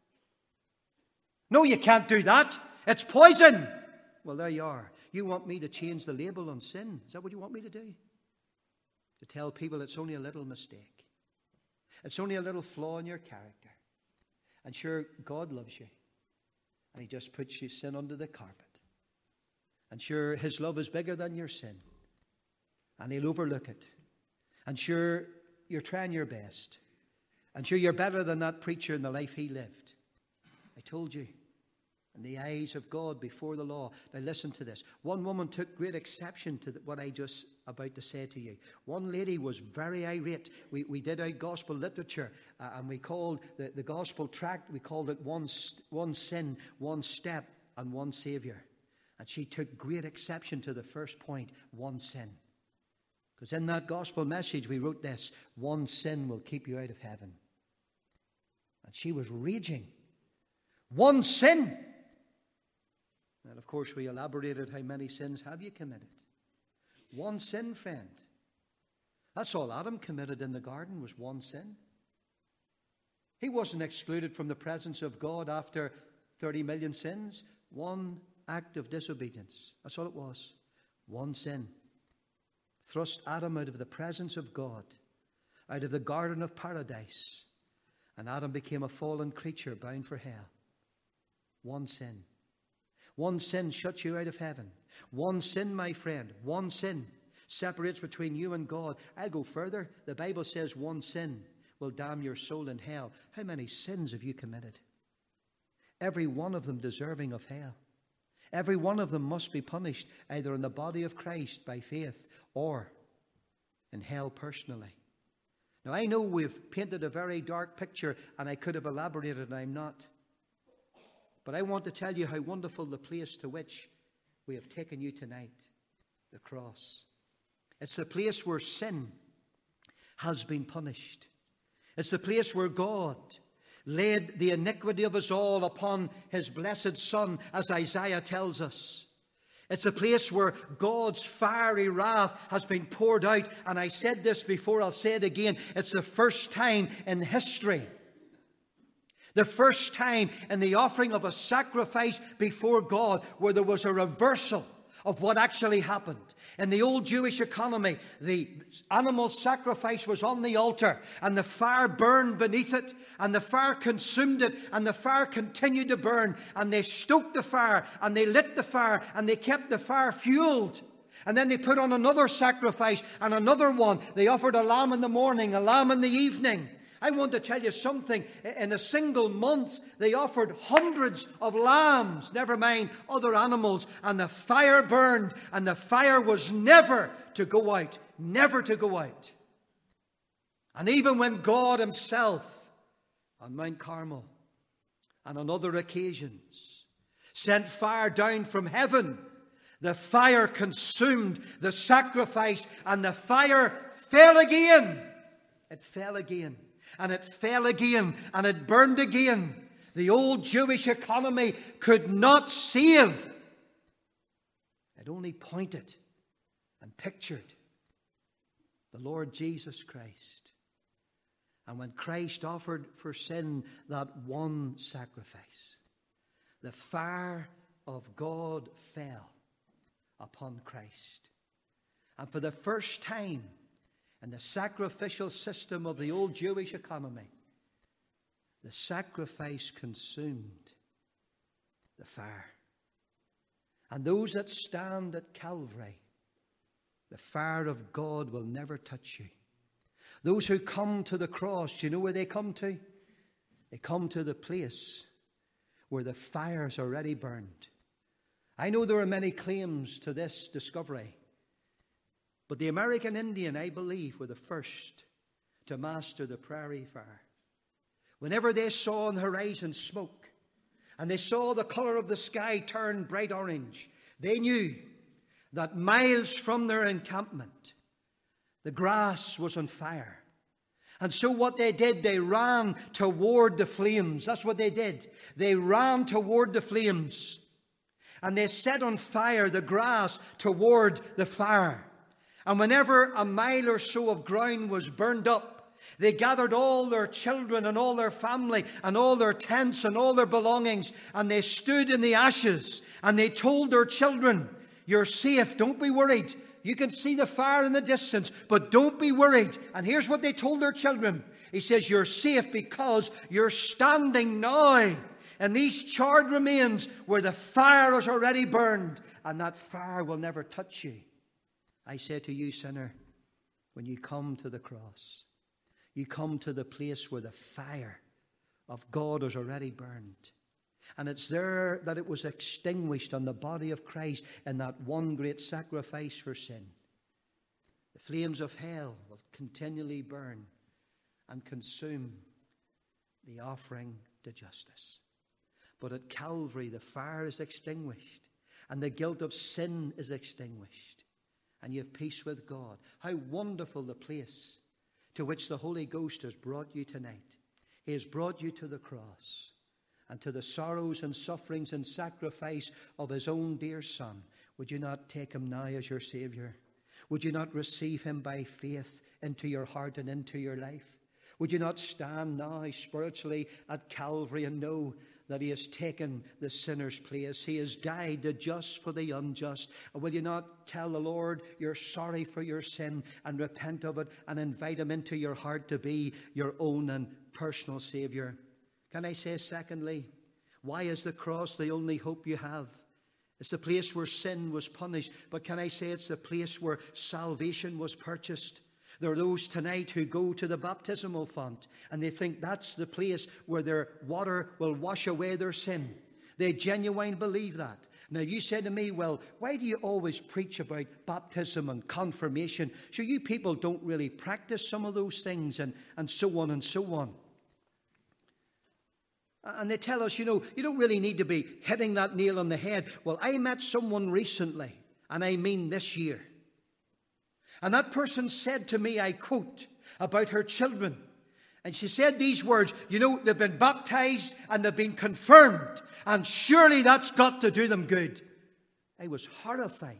No, you can't do that. It's poison. Well, there you are. You want me to change the label on sin? Is that what you want me to do? To tell people it's only a little mistake. It's only a little flaw in your character. And sure, God loves you. And He just puts your sin under the carpet. And sure, His love is bigger than your sin. And He'll overlook it. And sure, you're trying your best. And sure, you're better than that preacher in the life he lived. I told you. In the eyes of God before the law. Now listen to this. One woman took great exception to what I just about to say to you. One lady was very irate. We did out gospel literature. And we called the gospel tract, we called it one sin, one step, and one Saviour. And she took great exception to the first point, one sin. Because in that gospel message we wrote this, one sin will keep you out of heaven. And she was raging. One sin. And of course, we elaborated how many sins have you committed. One sin, friend. That's all Adam committed in the garden, was one sin. He wasn't excluded from the presence of God after 30 million sins. One act of disobedience. That's all it was. One sin. Thrust Adam out of the presence of God, out of the garden of paradise. And Adam became a fallen creature bound for hell. One sin. One sin shuts you out of heaven. One sin, my friend, one sin separates between you and God. I'll go further. The Bible says one sin will damn your soul in hell. How many sins have you committed? Every one of them deserving of hell. Every one of them must be punished either in the body of Christ by faith or in hell personally. Now, I know we've painted a very dark picture and I could have elaborated and I'm not. But I want to tell you how wonderful the place to which we have taken you tonight, the cross. It's the place where sin has been punished. It's the place where God laid the iniquity of us all upon his blessed Son, as Isaiah tells us. It's a place where God's fiery wrath has been poured out. And I said this before, I'll say it again. It's the first time in history, the first time in the offering of a sacrifice before God where there was a reversal of what actually happened. In the old Jewish economy, the animal sacrifice was on the altar and the fire burned beneath it and the fire consumed it and the fire continued to burn, and they stoked the fire and they lit the fire and they kept the fire fueled. And then they put on another sacrifice and another one. They offered a lamb in the morning, a lamb in the evening. I want to tell you something. In a single month, they offered hundreds of lambs, never mind other animals, and the fire burned, and the fire was never to go out, never to go out. And even when God himself, on Mount Carmel and on other occasions, sent fire down from heaven, the fire consumed the sacrifice, and the fire fell again. It fell again. And it fell again, and it burned again. The old Jewish economy could not save. It only pointed and pictured the Lord Jesus Christ. And when Christ offered for sin that one sacrifice, the fire of God fell upon Christ. And for the first time, and the sacrificial system of the old Jewish economy, the sacrifice consumed the fire. And those that stand at Calvary, the fire of God will never touch you. Those who come to the cross, do you know where they come to? They come to the place where the fire's already burned. I know there are many claims to this discovery. But the American Indian, I believe, were the first to master the prairie fire. Whenever they saw on the horizon smoke, and they saw the color of the sky turn bright orange, they knew that miles from their encampment, the grass was on fire. And so what they did, they ran toward the flames. That's what they did. They ran toward the flames. And they set on fire the grass toward the fire. And whenever a mile or so of ground was burned up, they gathered all their children and all their family and all their tents and all their belongings, and they stood in the ashes and they told their children, "You're safe, don't be worried. You can see the fire in the distance, but don't be worried." And here's what they told their children. He says, "You're safe because you're standing now in these charred remains where the fire has already burned, and that fire will never touch you." I say to you, sinner, when you come to the cross, you come to the place where the fire of God has already burned. And it's there that it was extinguished on the body of Christ in that one great sacrifice for sin. The flames of hell will continually burn and consume the offering to justice. But at Calvary, the fire is extinguished and the guilt of sin is extinguished. And you have peace with God. How wonderful the place to which the Holy Ghost has brought you tonight. He has brought you to the cross. and to the sorrows and sufferings and sacrifice of his own dear Son, would you not take him now as your Saviour? Would you not receive him by faith into your heart and into your life? Would you not stand now spiritually at Calvary and know that he has taken the sinner's place? He has died the just for the unjust. And will you not tell the Lord you're sorry for your sin and repent of it and invite him into your heart to be your own and personal Saviour? Can I say, secondly, why is the cross the only hope you have? It's the place where sin was punished. But can I say it's the place where salvation was purchased? There are those tonight who go to the baptismal font and they think that's the place where their water will wash away their sin. They genuinely believe that. Now you say to me, well, why do you always preach about baptism and confirmation? Sure, you people don't really practice some of those things and so on and so on. And they tell us, you don't really need to be hitting that nail on the head. Well, I met someone recently, and I mean this year. And that person said to me, I quote, about her children. And she said these words, they've been baptized and they've been confirmed. And surely that's got to do them good. I was horrified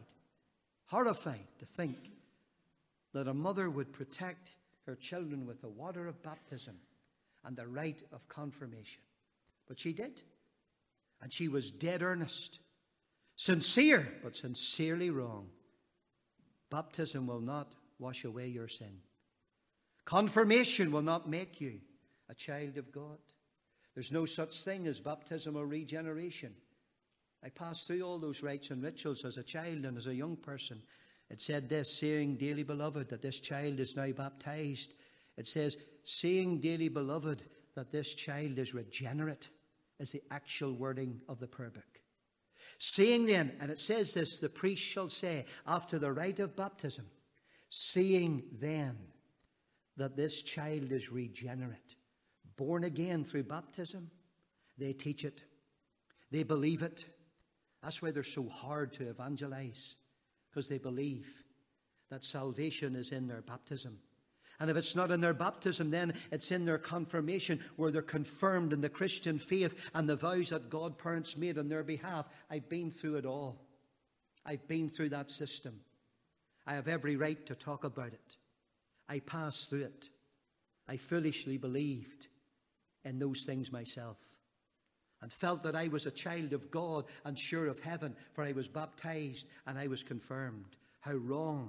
to think that a mother would protect her children with the water of baptism and the rite of confirmation. But she did. And she was dead earnest. Sincere, but sincerely wrong. Baptism will not wash away your sin. Confirmation will not make you a child of God. There's no such thing as baptism or regeneration. I passed through all those rites and rituals as a child and as a young person. It said this, seeing, dearly beloved, that this child is now baptized. It says, seeing, dearly beloved, that this child is regenerate, is the actual wording of the prayer book. Seeing then, and it says this, the priest shall say, after the rite of baptism, seeing then that this child is regenerate, born again through baptism, they teach it. They believe it. That's why they're so hard to evangelize, because they believe that salvation is in their baptism. And if it's not in their baptism, then it's in their confirmation, where they're confirmed in the Christian faith and the vows that godparents made on their behalf. I've been through it all. I've been through that system. I have every right to talk about it. I passed through it. I foolishly believed in those things myself and felt that I was a child of God and sure of heaven, for I was baptized and I was confirmed. How wrong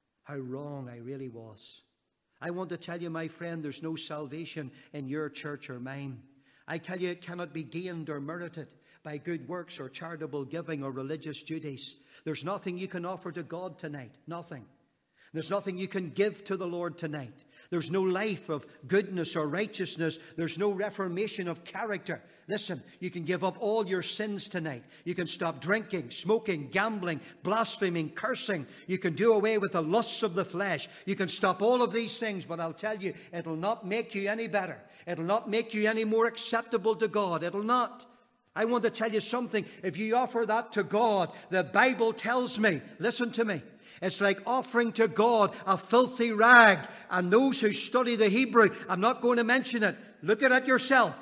I really was. I want to tell you, my friend, there's no salvation in your church or mine. I tell you, it cannot be gained or merited by good works or charitable giving or religious duties. There's nothing you can offer to God tonight. Nothing. There's nothing you can give to the Lord tonight. There's no life of goodness or righteousness. There's no reformation of character. Listen, you can give up all your sins tonight. You can stop drinking, smoking, gambling, blaspheming, cursing. You can do away with the lusts of the flesh. You can stop all of these things, but I'll tell you, it'll not make you any better. It'll not make you any more acceptable to God. It'll not. I want to tell you something. If you offer that to God, the Bible tells me, listen to me, it's like offering to God a filthy rag. And those who study the Hebrew, I'm not going to mention it. Look at it yourself.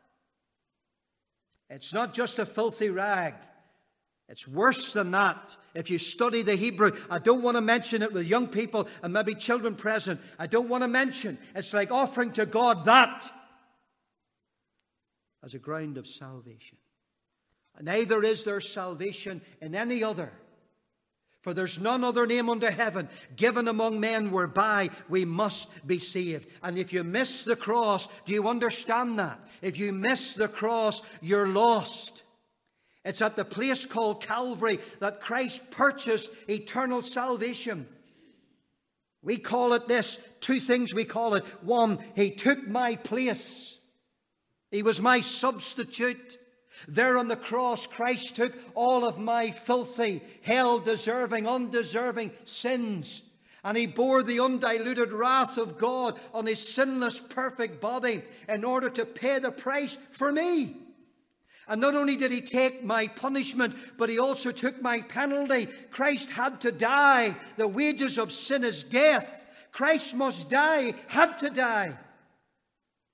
It's not just a filthy rag. It's worse than that. If you study the Hebrew, I don't want to mention it with young people and maybe children present. I don't want to mention. It's like offering to God that as a ground of salvation. Neither is there salvation in any other. For there's none other name under heaven given among men whereby we must be saved. And if you miss the cross, do you understand that? If you miss the cross, you're lost. It's at the place called Calvary that Christ purchased eternal salvation. We call it this, two things we call it. One, He took my place. He was my substitute. There on the cross, Christ took all of my filthy, hell-deserving, undeserving sins. And He bore the undiluted wrath of God on His sinless, perfect body in order to pay the price for me. And not only did He take my punishment, but He also took my penalty. Christ had to die. The wages of sin is death. Christ must die, had to die.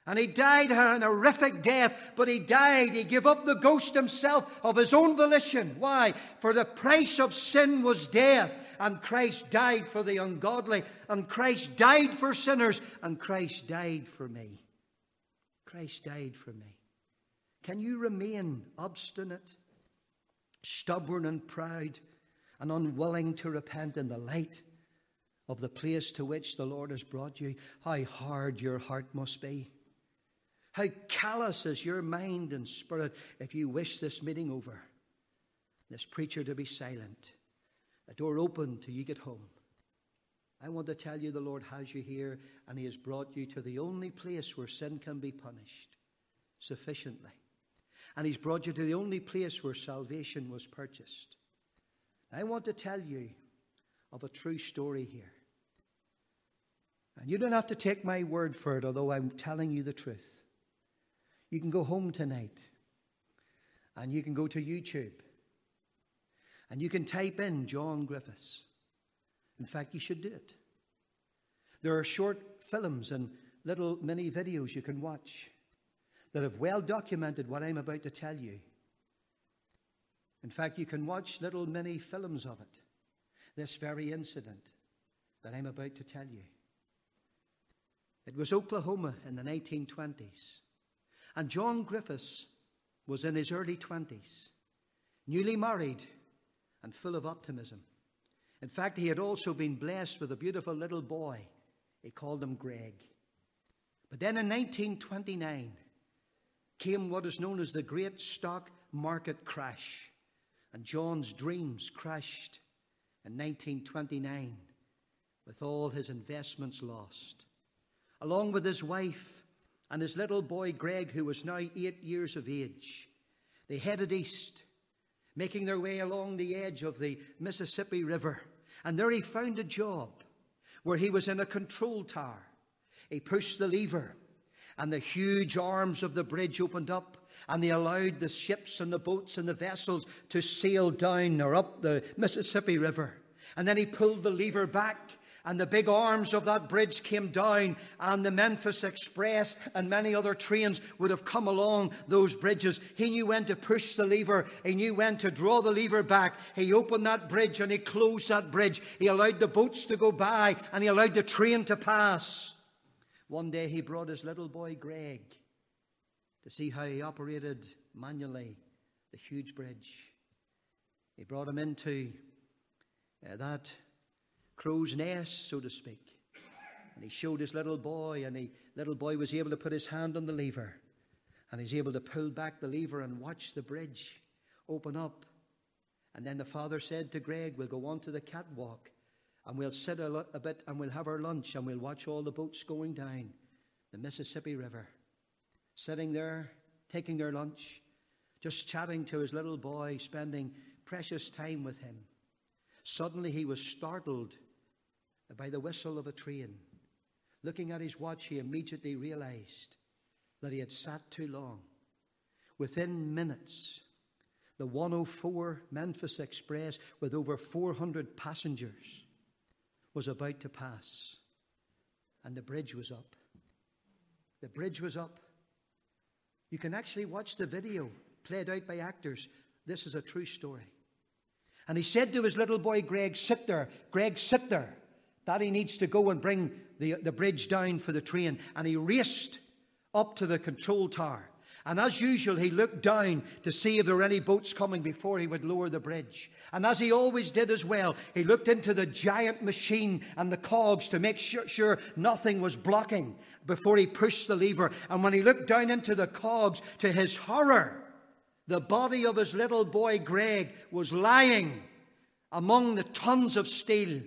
And he died an horrific death, but he died. He gave up the ghost himself of his own volition. Why? For the price of sin was death, and Christ died for the ungodly, and Christ died for sinners, and Christ died for me. Christ died for me. Can you remain obstinate, stubborn and proud, and unwilling to repent in the light of the place to which the Lord has brought you? How hard your heart must be. How callous is your mind and spirit if you wish this meeting over, this preacher to be silent, the door open till you get home. I want to tell you the Lord has you here, and he has brought you to the only place where sin can be punished sufficiently. And he's brought you to the only place where salvation was purchased. I want to tell you of a true story here. And you don't have to take my word for it, although I'm telling you the truth. You can go home tonight and you can go to YouTube and you can type in John Griffiths. In fact, you should do it. There are short films and little mini videos you can watch that have well documented what I'm about to tell you. In fact, you can watch little mini films of it, this very incident that I'm about to tell you. It was Oklahoma in the 1920s. And John Griffiths was in his early 20s, newly married and full of optimism. In fact, he had also been blessed with a beautiful little boy. He called him Greg. But then in 1929 came what is known as the Great Stock Market Crash. And John's dreams crashed in 1929 with all his investments lost. Along with his wife and his little boy Greg, who was now 8 years of age, they headed east, making their way along the edge of the Mississippi River. And there he found a job where he was in a control tower. He pushed the lever, and the huge arms of the bridge opened up, and they allowed the ships and the boats and the vessels to sail down or up the Mississippi River. And then he pulled the lever back, and the big arms of that bridge came down, and the Memphis Express and many other trains would have come along those bridges. He knew when to push the lever. He knew when to draw the lever back. He opened that bridge and he closed that bridge. He allowed the boats to go by and he allowed the train to pass. One day he brought his little boy Greg to see how he operated manually the huge bridge. He brought him into that crow's nest, so to speak. And he showed his little boy, and the little boy was able to put his hand on the lever. And he's able to pull back the lever and watch the bridge open up. And then the father said to Greg, we'll go on to the catwalk, and we'll sit a bit, and we'll have our lunch, and we'll watch all the boats going down the Mississippi River. Sitting there, taking their lunch, just chatting to his little boy, spending precious time with him. Suddenly he was startled by the whistle of a train. Looking at his watch, he immediately realized that he had sat too long. Within minutes, the 104 Memphis Express with over 400 passengers was about to pass. And the bridge was up. The bridge was up. You can actually watch the video played out by actors. This is a true story. And he said to his little boy, Greg, sit there. Greg, sit there. Daddy needs to go and bring the bridge down for the train. And he raced up to the control tower. And as usual, he looked down to see if there were any boats coming before he would lower the bridge. And as he always did as well, he looked into the giant machine and the cogs to make sure nothing was blocking before he pushed the lever. And when he looked down into the cogs, to his horror, the body of his little boy Greg was lying among the tons of steel.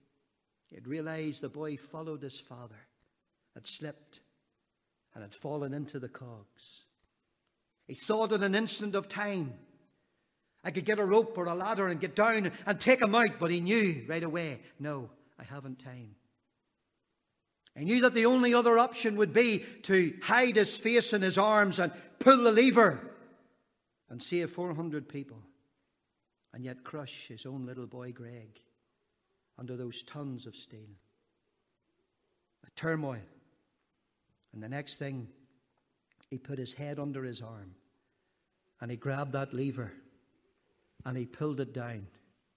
He had realized the boy followed his father, had slipped, and had fallen into the cogs. He thought in an instant of time, I could get a rope or a ladder and get down and take him out, but he knew right away, no, I haven't time. He knew that the only other option would be to hide his face in his arms and pull the lever and save 400 people, and yet crush his own little boy Greg under those tons of steel. A turmoil. And the next thing he put his head under his arm and he grabbed that lever and he pulled it down.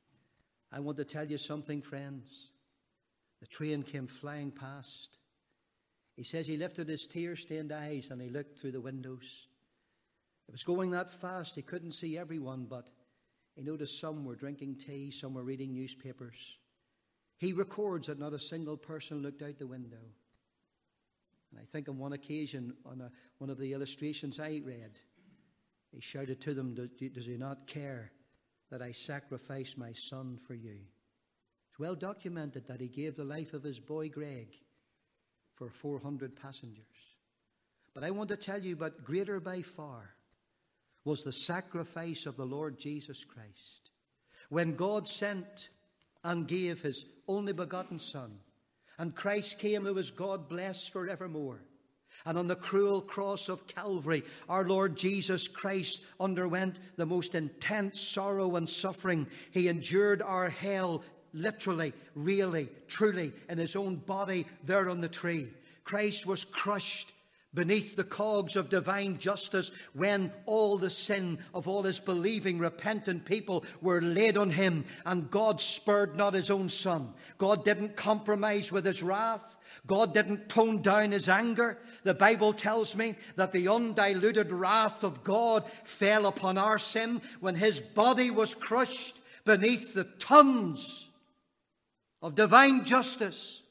I want to tell you something, friends. The train came flying past. He says he lifted his tear-stained eyes and he looked through the windows. It was going that fast, he couldn't see everyone, but he noticed some were drinking tea, some were reading newspapers. He records that not a single person looked out the window. And I think on one occasion, on one of the illustrations I read, he shouted to them, does he not care that I sacrificed my son for you? It's well documented that he gave the life of his boy Greg for 400 passengers. But I want to tell you, but greater by far was the sacrifice of the Lord Jesus Christ. When God sent and gave his only begotten Son, and Christ came who is God blessed forevermore. And on the cruel cross of Calvary, our Lord Jesus Christ underwent the most intense sorrow and suffering. He endured our hell literally, really, truly, in his own body there on the tree. Christ was crushed beneath the cogs of divine justice when all the sin of all his believing, repentant people were laid on him, and God spared not his own Son. God didn't compromise with his wrath. God didn't tone down his anger. The Bible tells me that the undiluted wrath of God fell upon our sin when his body was crushed beneath the tons of divine justice.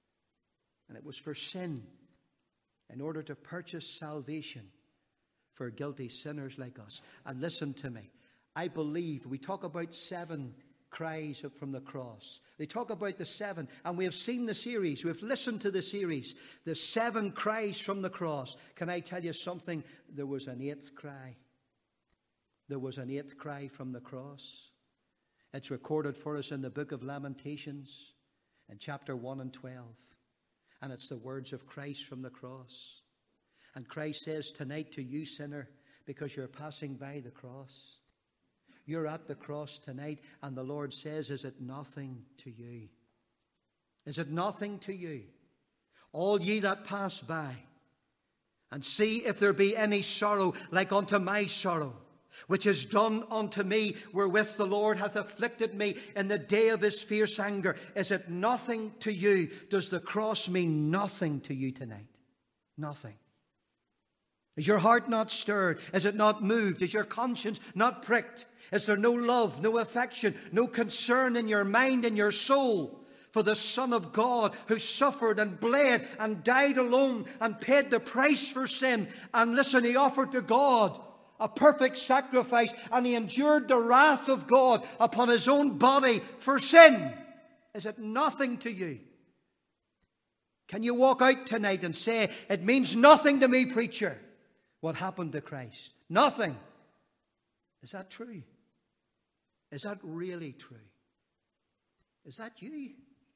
And it was for sin, in order to purchase salvation for guilty sinners like us. And listen to me. I believe, we talk about 7 cries from the cross. They talk about the 7, and we have seen the series. We've listened to the series, the 7 cries from the cross. Can I tell you something? There was an 8th cry. There was an 8th cry from the cross. It's recorded for us in the book of Lamentations in chapter 1 and 12. And it's the words of Christ from the cross. And Christ says tonight to you, sinner, because you're passing by the cross. You're at the cross tonight, and the Lord says, is it nothing to you? Is it nothing to you? All ye that pass by, and see if there be any sorrow like unto my sorrow, which is done unto me, wherewith the Lord hath afflicted me in the day of his fierce anger. Is it nothing to you? Does the cross mean nothing to you tonight? Nothing. Is your heart not stirred? Is it not moved? Is your conscience not pricked? Is there no love, no affection, no concern in your mind and your soul for the Son of God who suffered and bled and died alone and paid the price for sin? And listen, he offered to God a perfect sacrifice, and he endured the wrath of God upon his own body for sin. Is it nothing to you? Can you walk out tonight and say, it means nothing to me, preacher, what happened to Christ? Nothing. Is that true? Is that really true? Is that you?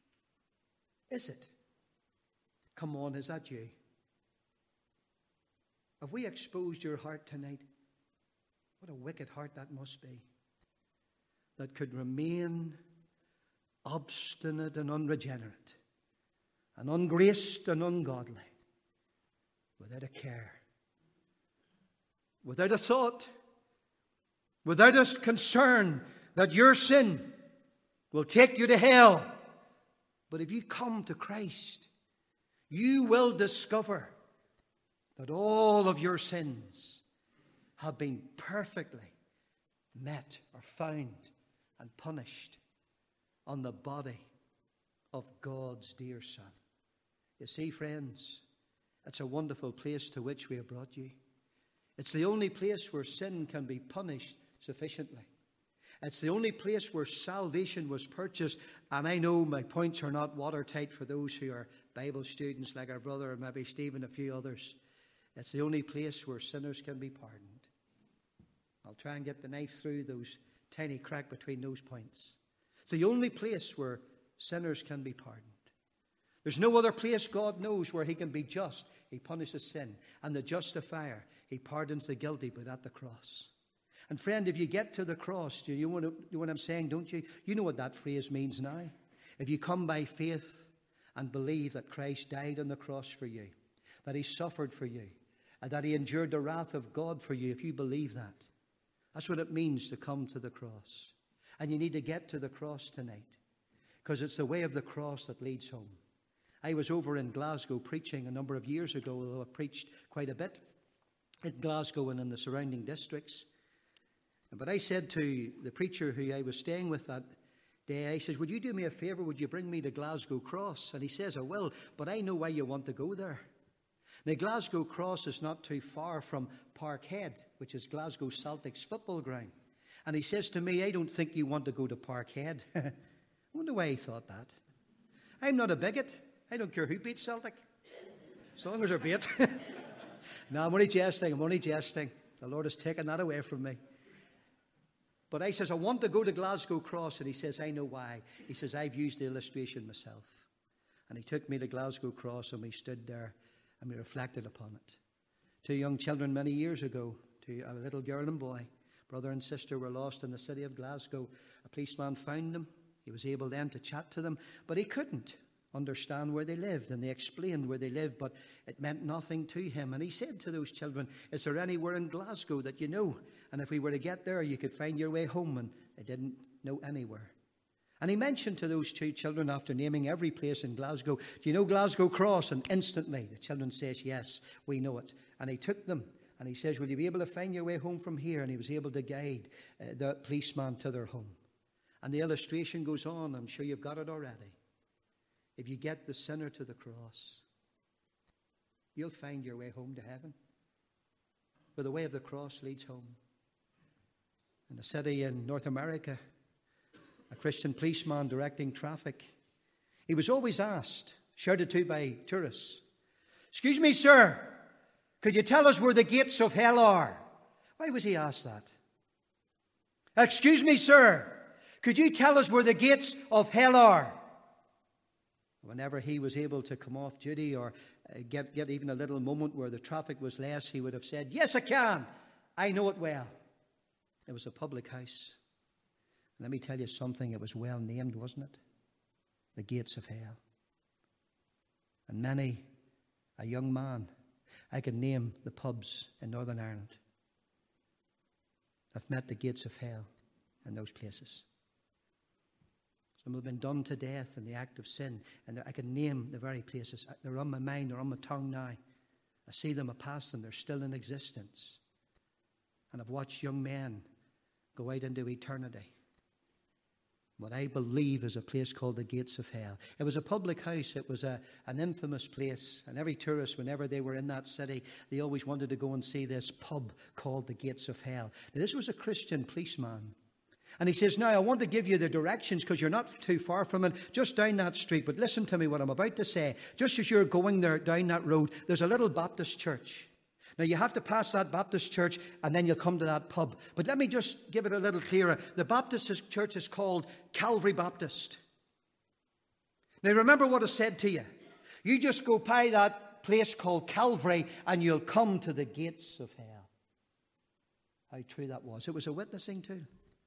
Is it? Come on, is that you? Have we exposed your heart tonight? What a wicked heart that must be, that could remain obstinate and unregenerate and ungraced and ungodly without a care, without a thought, without a concern that your sin will take you to hell. But if you come to Christ, you will discover that all of your sins have been perfectly met or found and punished on the body of God's dear Son. You see, friends, it's a wonderful place to which we have brought you. It's the only place where sin can be punished sufficiently. It's the only place where salvation was purchased. And I know my points are not watertight for those who are Bible students like our brother and maybe Stephen and a few others. It's the only place where sinners can be pardoned. I'll try and get the knife through those tiny crack between those points. It's the only place where sinners can be pardoned. There's no other place God knows where he can be just. He punishes sin. And the justifier, he pardons the guilty, but at the cross. And friend, if you get to the cross, you know what I'm saying, don't you? You know what that phrase means now. If you come by faith and believe that Christ died on the cross for you, that he suffered for you, and that he endured the wrath of God for you, if you believe that. That's what it means to come to the cross. And you need to get to the cross tonight, because it's the way of the cross that leads home. I was over in Glasgow preaching a number of years ago, although I preached quite a bit in Glasgow and in the surrounding districts. But I said to the preacher who I was staying with that day, I says, would you do me a favour? Would you bring me to Glasgow Cross? And he says, I will, but I know why you want to go there. Now, Glasgow Cross is not too far from Parkhead, which is Glasgow Celtic's football ground. And he says to me, I don't think you want to go to Parkhead. I wonder why he thought that. I'm not a bigot. I don't care who beats Celtic, as long as they're beat. No, I'm only jesting. The Lord has taken that away from me. But I says, I want to go to Glasgow Cross. And he says, I know why. He says, I've used the illustration myself. And he took me to Glasgow Cross, and we stood there and we reflected upon it. Two young children many years ago, a little girl and boy, brother and sister, were lost in the city of Glasgow. A policeman found them. He was able then to chat to them, but he couldn't understand where they lived, and they explained where they lived, but it meant nothing to him. And he said to those children, is there anywhere in Glasgow that you know? And if we were to get there, you could find your way home. And they didn't know anywhere. And he mentioned to those two children, after naming every place in Glasgow, do you know Glasgow Cross? And instantly the children says, yes, we know it. And he took them and he says, will you be able to find your way home from here? And he was able to guide the policeman to their home. And the illustration goes on. I'm sure you've got it already. If you get the sinner to the cross, you'll find your way home to heaven. For the way of the cross leads home. In a city in North America, a Christian policeman directing traffic, he was always asked, shouted to by tourists, excuse me, sir, could you tell us where the gates of hell are? Why was he asked that? Excuse me, sir, could you tell us where the gates of hell are? Whenever he was able to come off duty or get even a little moment where the traffic was less, he would have said, yes, I can. I know it well. It was a public house. Let me tell you something. It was well named, wasn't it? The gates of hell. And many a young man, I can name the pubs in Northern Ireland, have met the gates of hell in those places. Some have been done to death in the act of sin. And I can name the very places. They're on my mind, they're on my tongue now. I see them, I pass them, they're still in existence. And I've watched young men go out into eternity. What I believe is a place called the Gates of Hell. It was a public house. It was an infamous place. And every tourist, whenever they were in that city, they always wanted to go and see this pub called the Gates of Hell. Now, this was a Christian policeman. And he says, now I want to give you the directions because you're not too far from it, just down that street. But listen to me what I'm about to say. Just as you're going there down that road, there's a little Baptist church. Now, you have to pass that Baptist church and then you'll come to that pub. But let me just give it a little clearer. The Baptist church is called Calvary Baptist. Now, remember what I said to you. You just go by that place called Calvary and you'll come to the gates of hell. How true that was. It was a witnessing tool.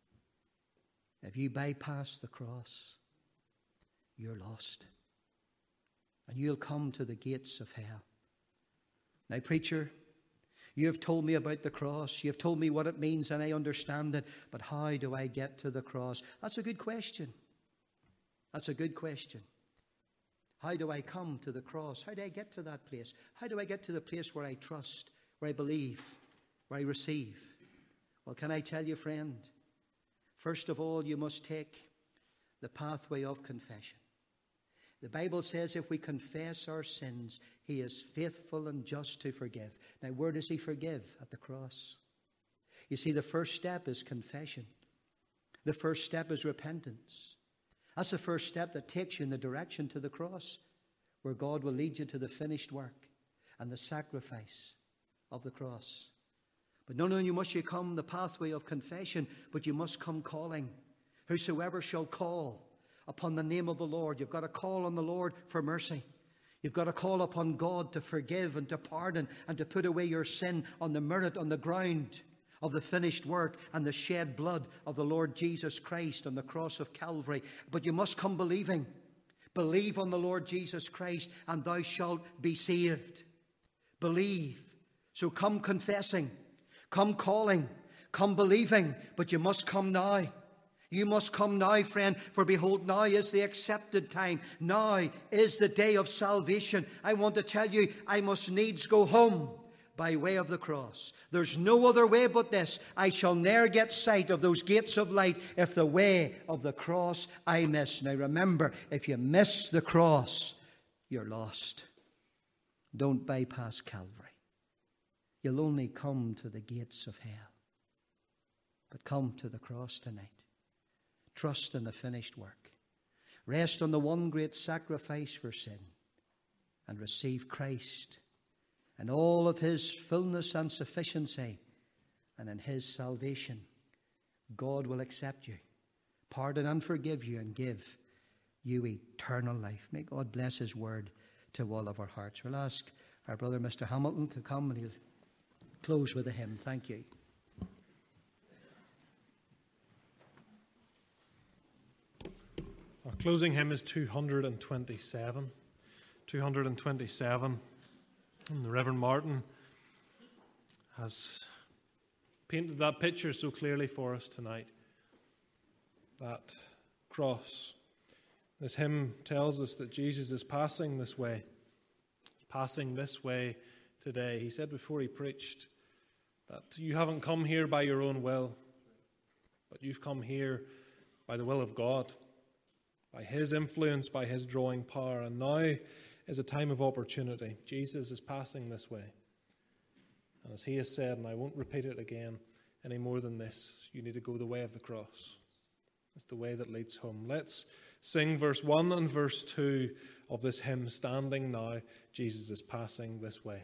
If you bypass the cross, you're lost. And you'll come to the gates of hell. Now, preacher, you have told me about the cross. You have told me what it means and I understand it. But how do I get to the cross? That's a good question. That's a good question. How do I come to the cross? How do I get to that place? How do I get to the place where I trust, where I believe, where I receive? Well, can I tell you, friend? First of all, you must take the pathway of confession. The Bible says if we confess our sins, he is faithful and just to forgive. Now, where does he forgive? At the cross. You see, the first step is confession. The first step is repentance. That's the first step that takes you in the direction to the cross, where God will lead you to the finished work and the sacrifice of the cross. But not only must you come the pathway of confession, but you must come calling. Whosoever shall call upon the name of the Lord. You've got to call on the Lord for mercy. You've got to call upon God to forgive and to pardon and to put away your sin on the merit, on the ground of the finished work and the shed blood of the Lord Jesus Christ on the cross of Calvary. But you must come believing. Believe on the Lord Jesus Christ and thou shalt be saved. Believe. So come confessing, come calling, come believing, but you must come now. You must come now, friend, for behold, now is the accepted time. Now is the day of salvation. I want to tell you, I must needs go home by way of the cross. There's no other way but this. I shall ne'er get sight of those gates of light if the way of the cross I miss. Now remember, if you miss the cross, you're lost. Don't bypass Calvary. You'll only come to the gates of hell. But come to the cross tonight. Trust in the finished work. Rest on the one great sacrifice for sin. And receive Christ and all of his fullness and sufficiency. And in his salvation, God will accept you, pardon and forgive you, and give you eternal life. May God bless his word to all of our hearts. We'll ask our brother Mr. Hamilton to come, and he'll close with a hymn. Thank you. Our closing hymn is 227. 227. And the Reverend Martin has painted that picture so clearly for us tonight. That cross. This hymn tells us that Jesus is passing this way. He's passing this way today. He said before he preached that you haven't come here by your own will, but you've come here by the will of God, by his influence, by his drawing power. And now is a time of opportunity. Jesus is passing this way. And as he has said, and I won't repeat it again any more than this, you need to go the way of the cross. It's the way that leads home. Let's sing verse 1 and verse 2 of this hymn, Standing Now, Jesus is Passing This Way.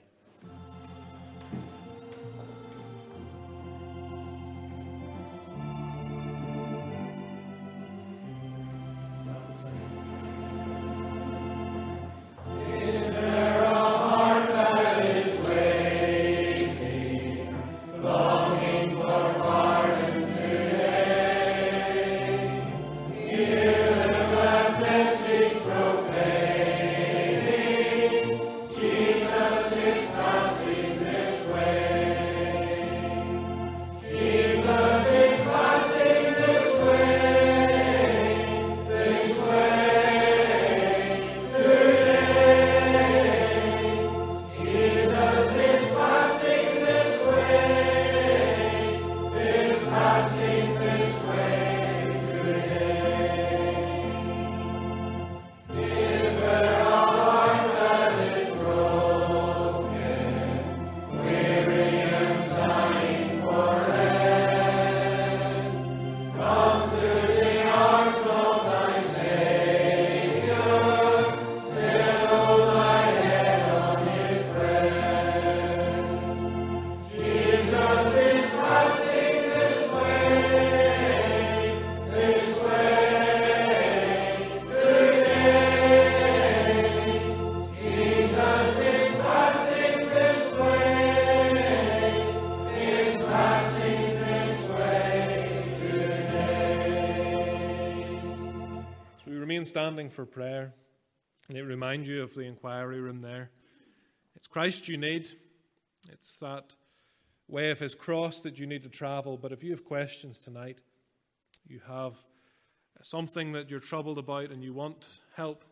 Standing for prayer, and it reminds you of the inquiry room there. It's Christ you need. It's that way of his cross that you need to travel. But if you have questions tonight, you have something that you're troubled about and you want help,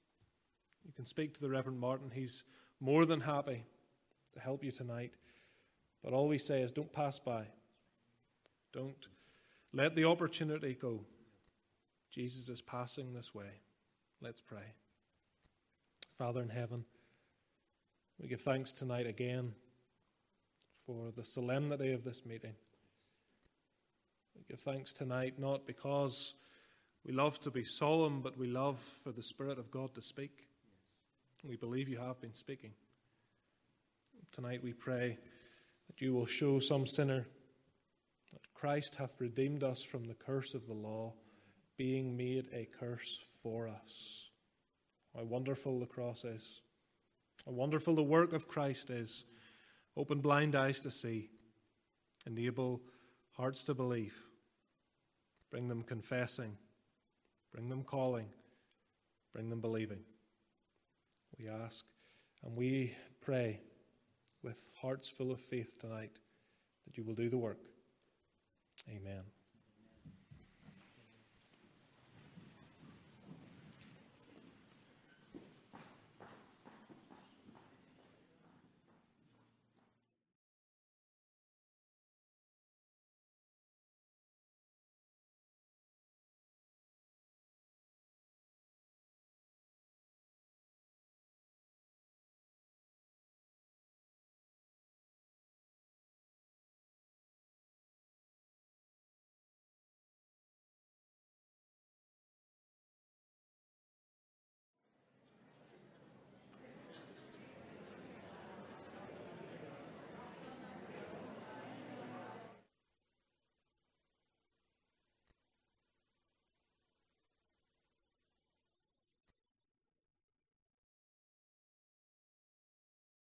you can speak to the Reverend Martin. He's more than happy to help you tonight. But all we say is don't pass by. Don't let the opportunity go. Jesus is passing this way. Let's pray. Father in heaven, we give thanks tonight again for the solemnity of this meeting. We give thanks tonight not because we love to be solemn, but we love for the Spirit of God to speak. We believe you have been speaking. Tonight we pray that you will show some sinner that Christ hath redeemed us from the curse of the law, being made a curse for us. How wonderful the cross is. How wonderful the work of Christ is. Open blind eyes to see. Enable hearts to believe. Bring them confessing. Bring them calling. Bring them believing. We ask and we pray with hearts full of faith tonight that you will do the work. Amen.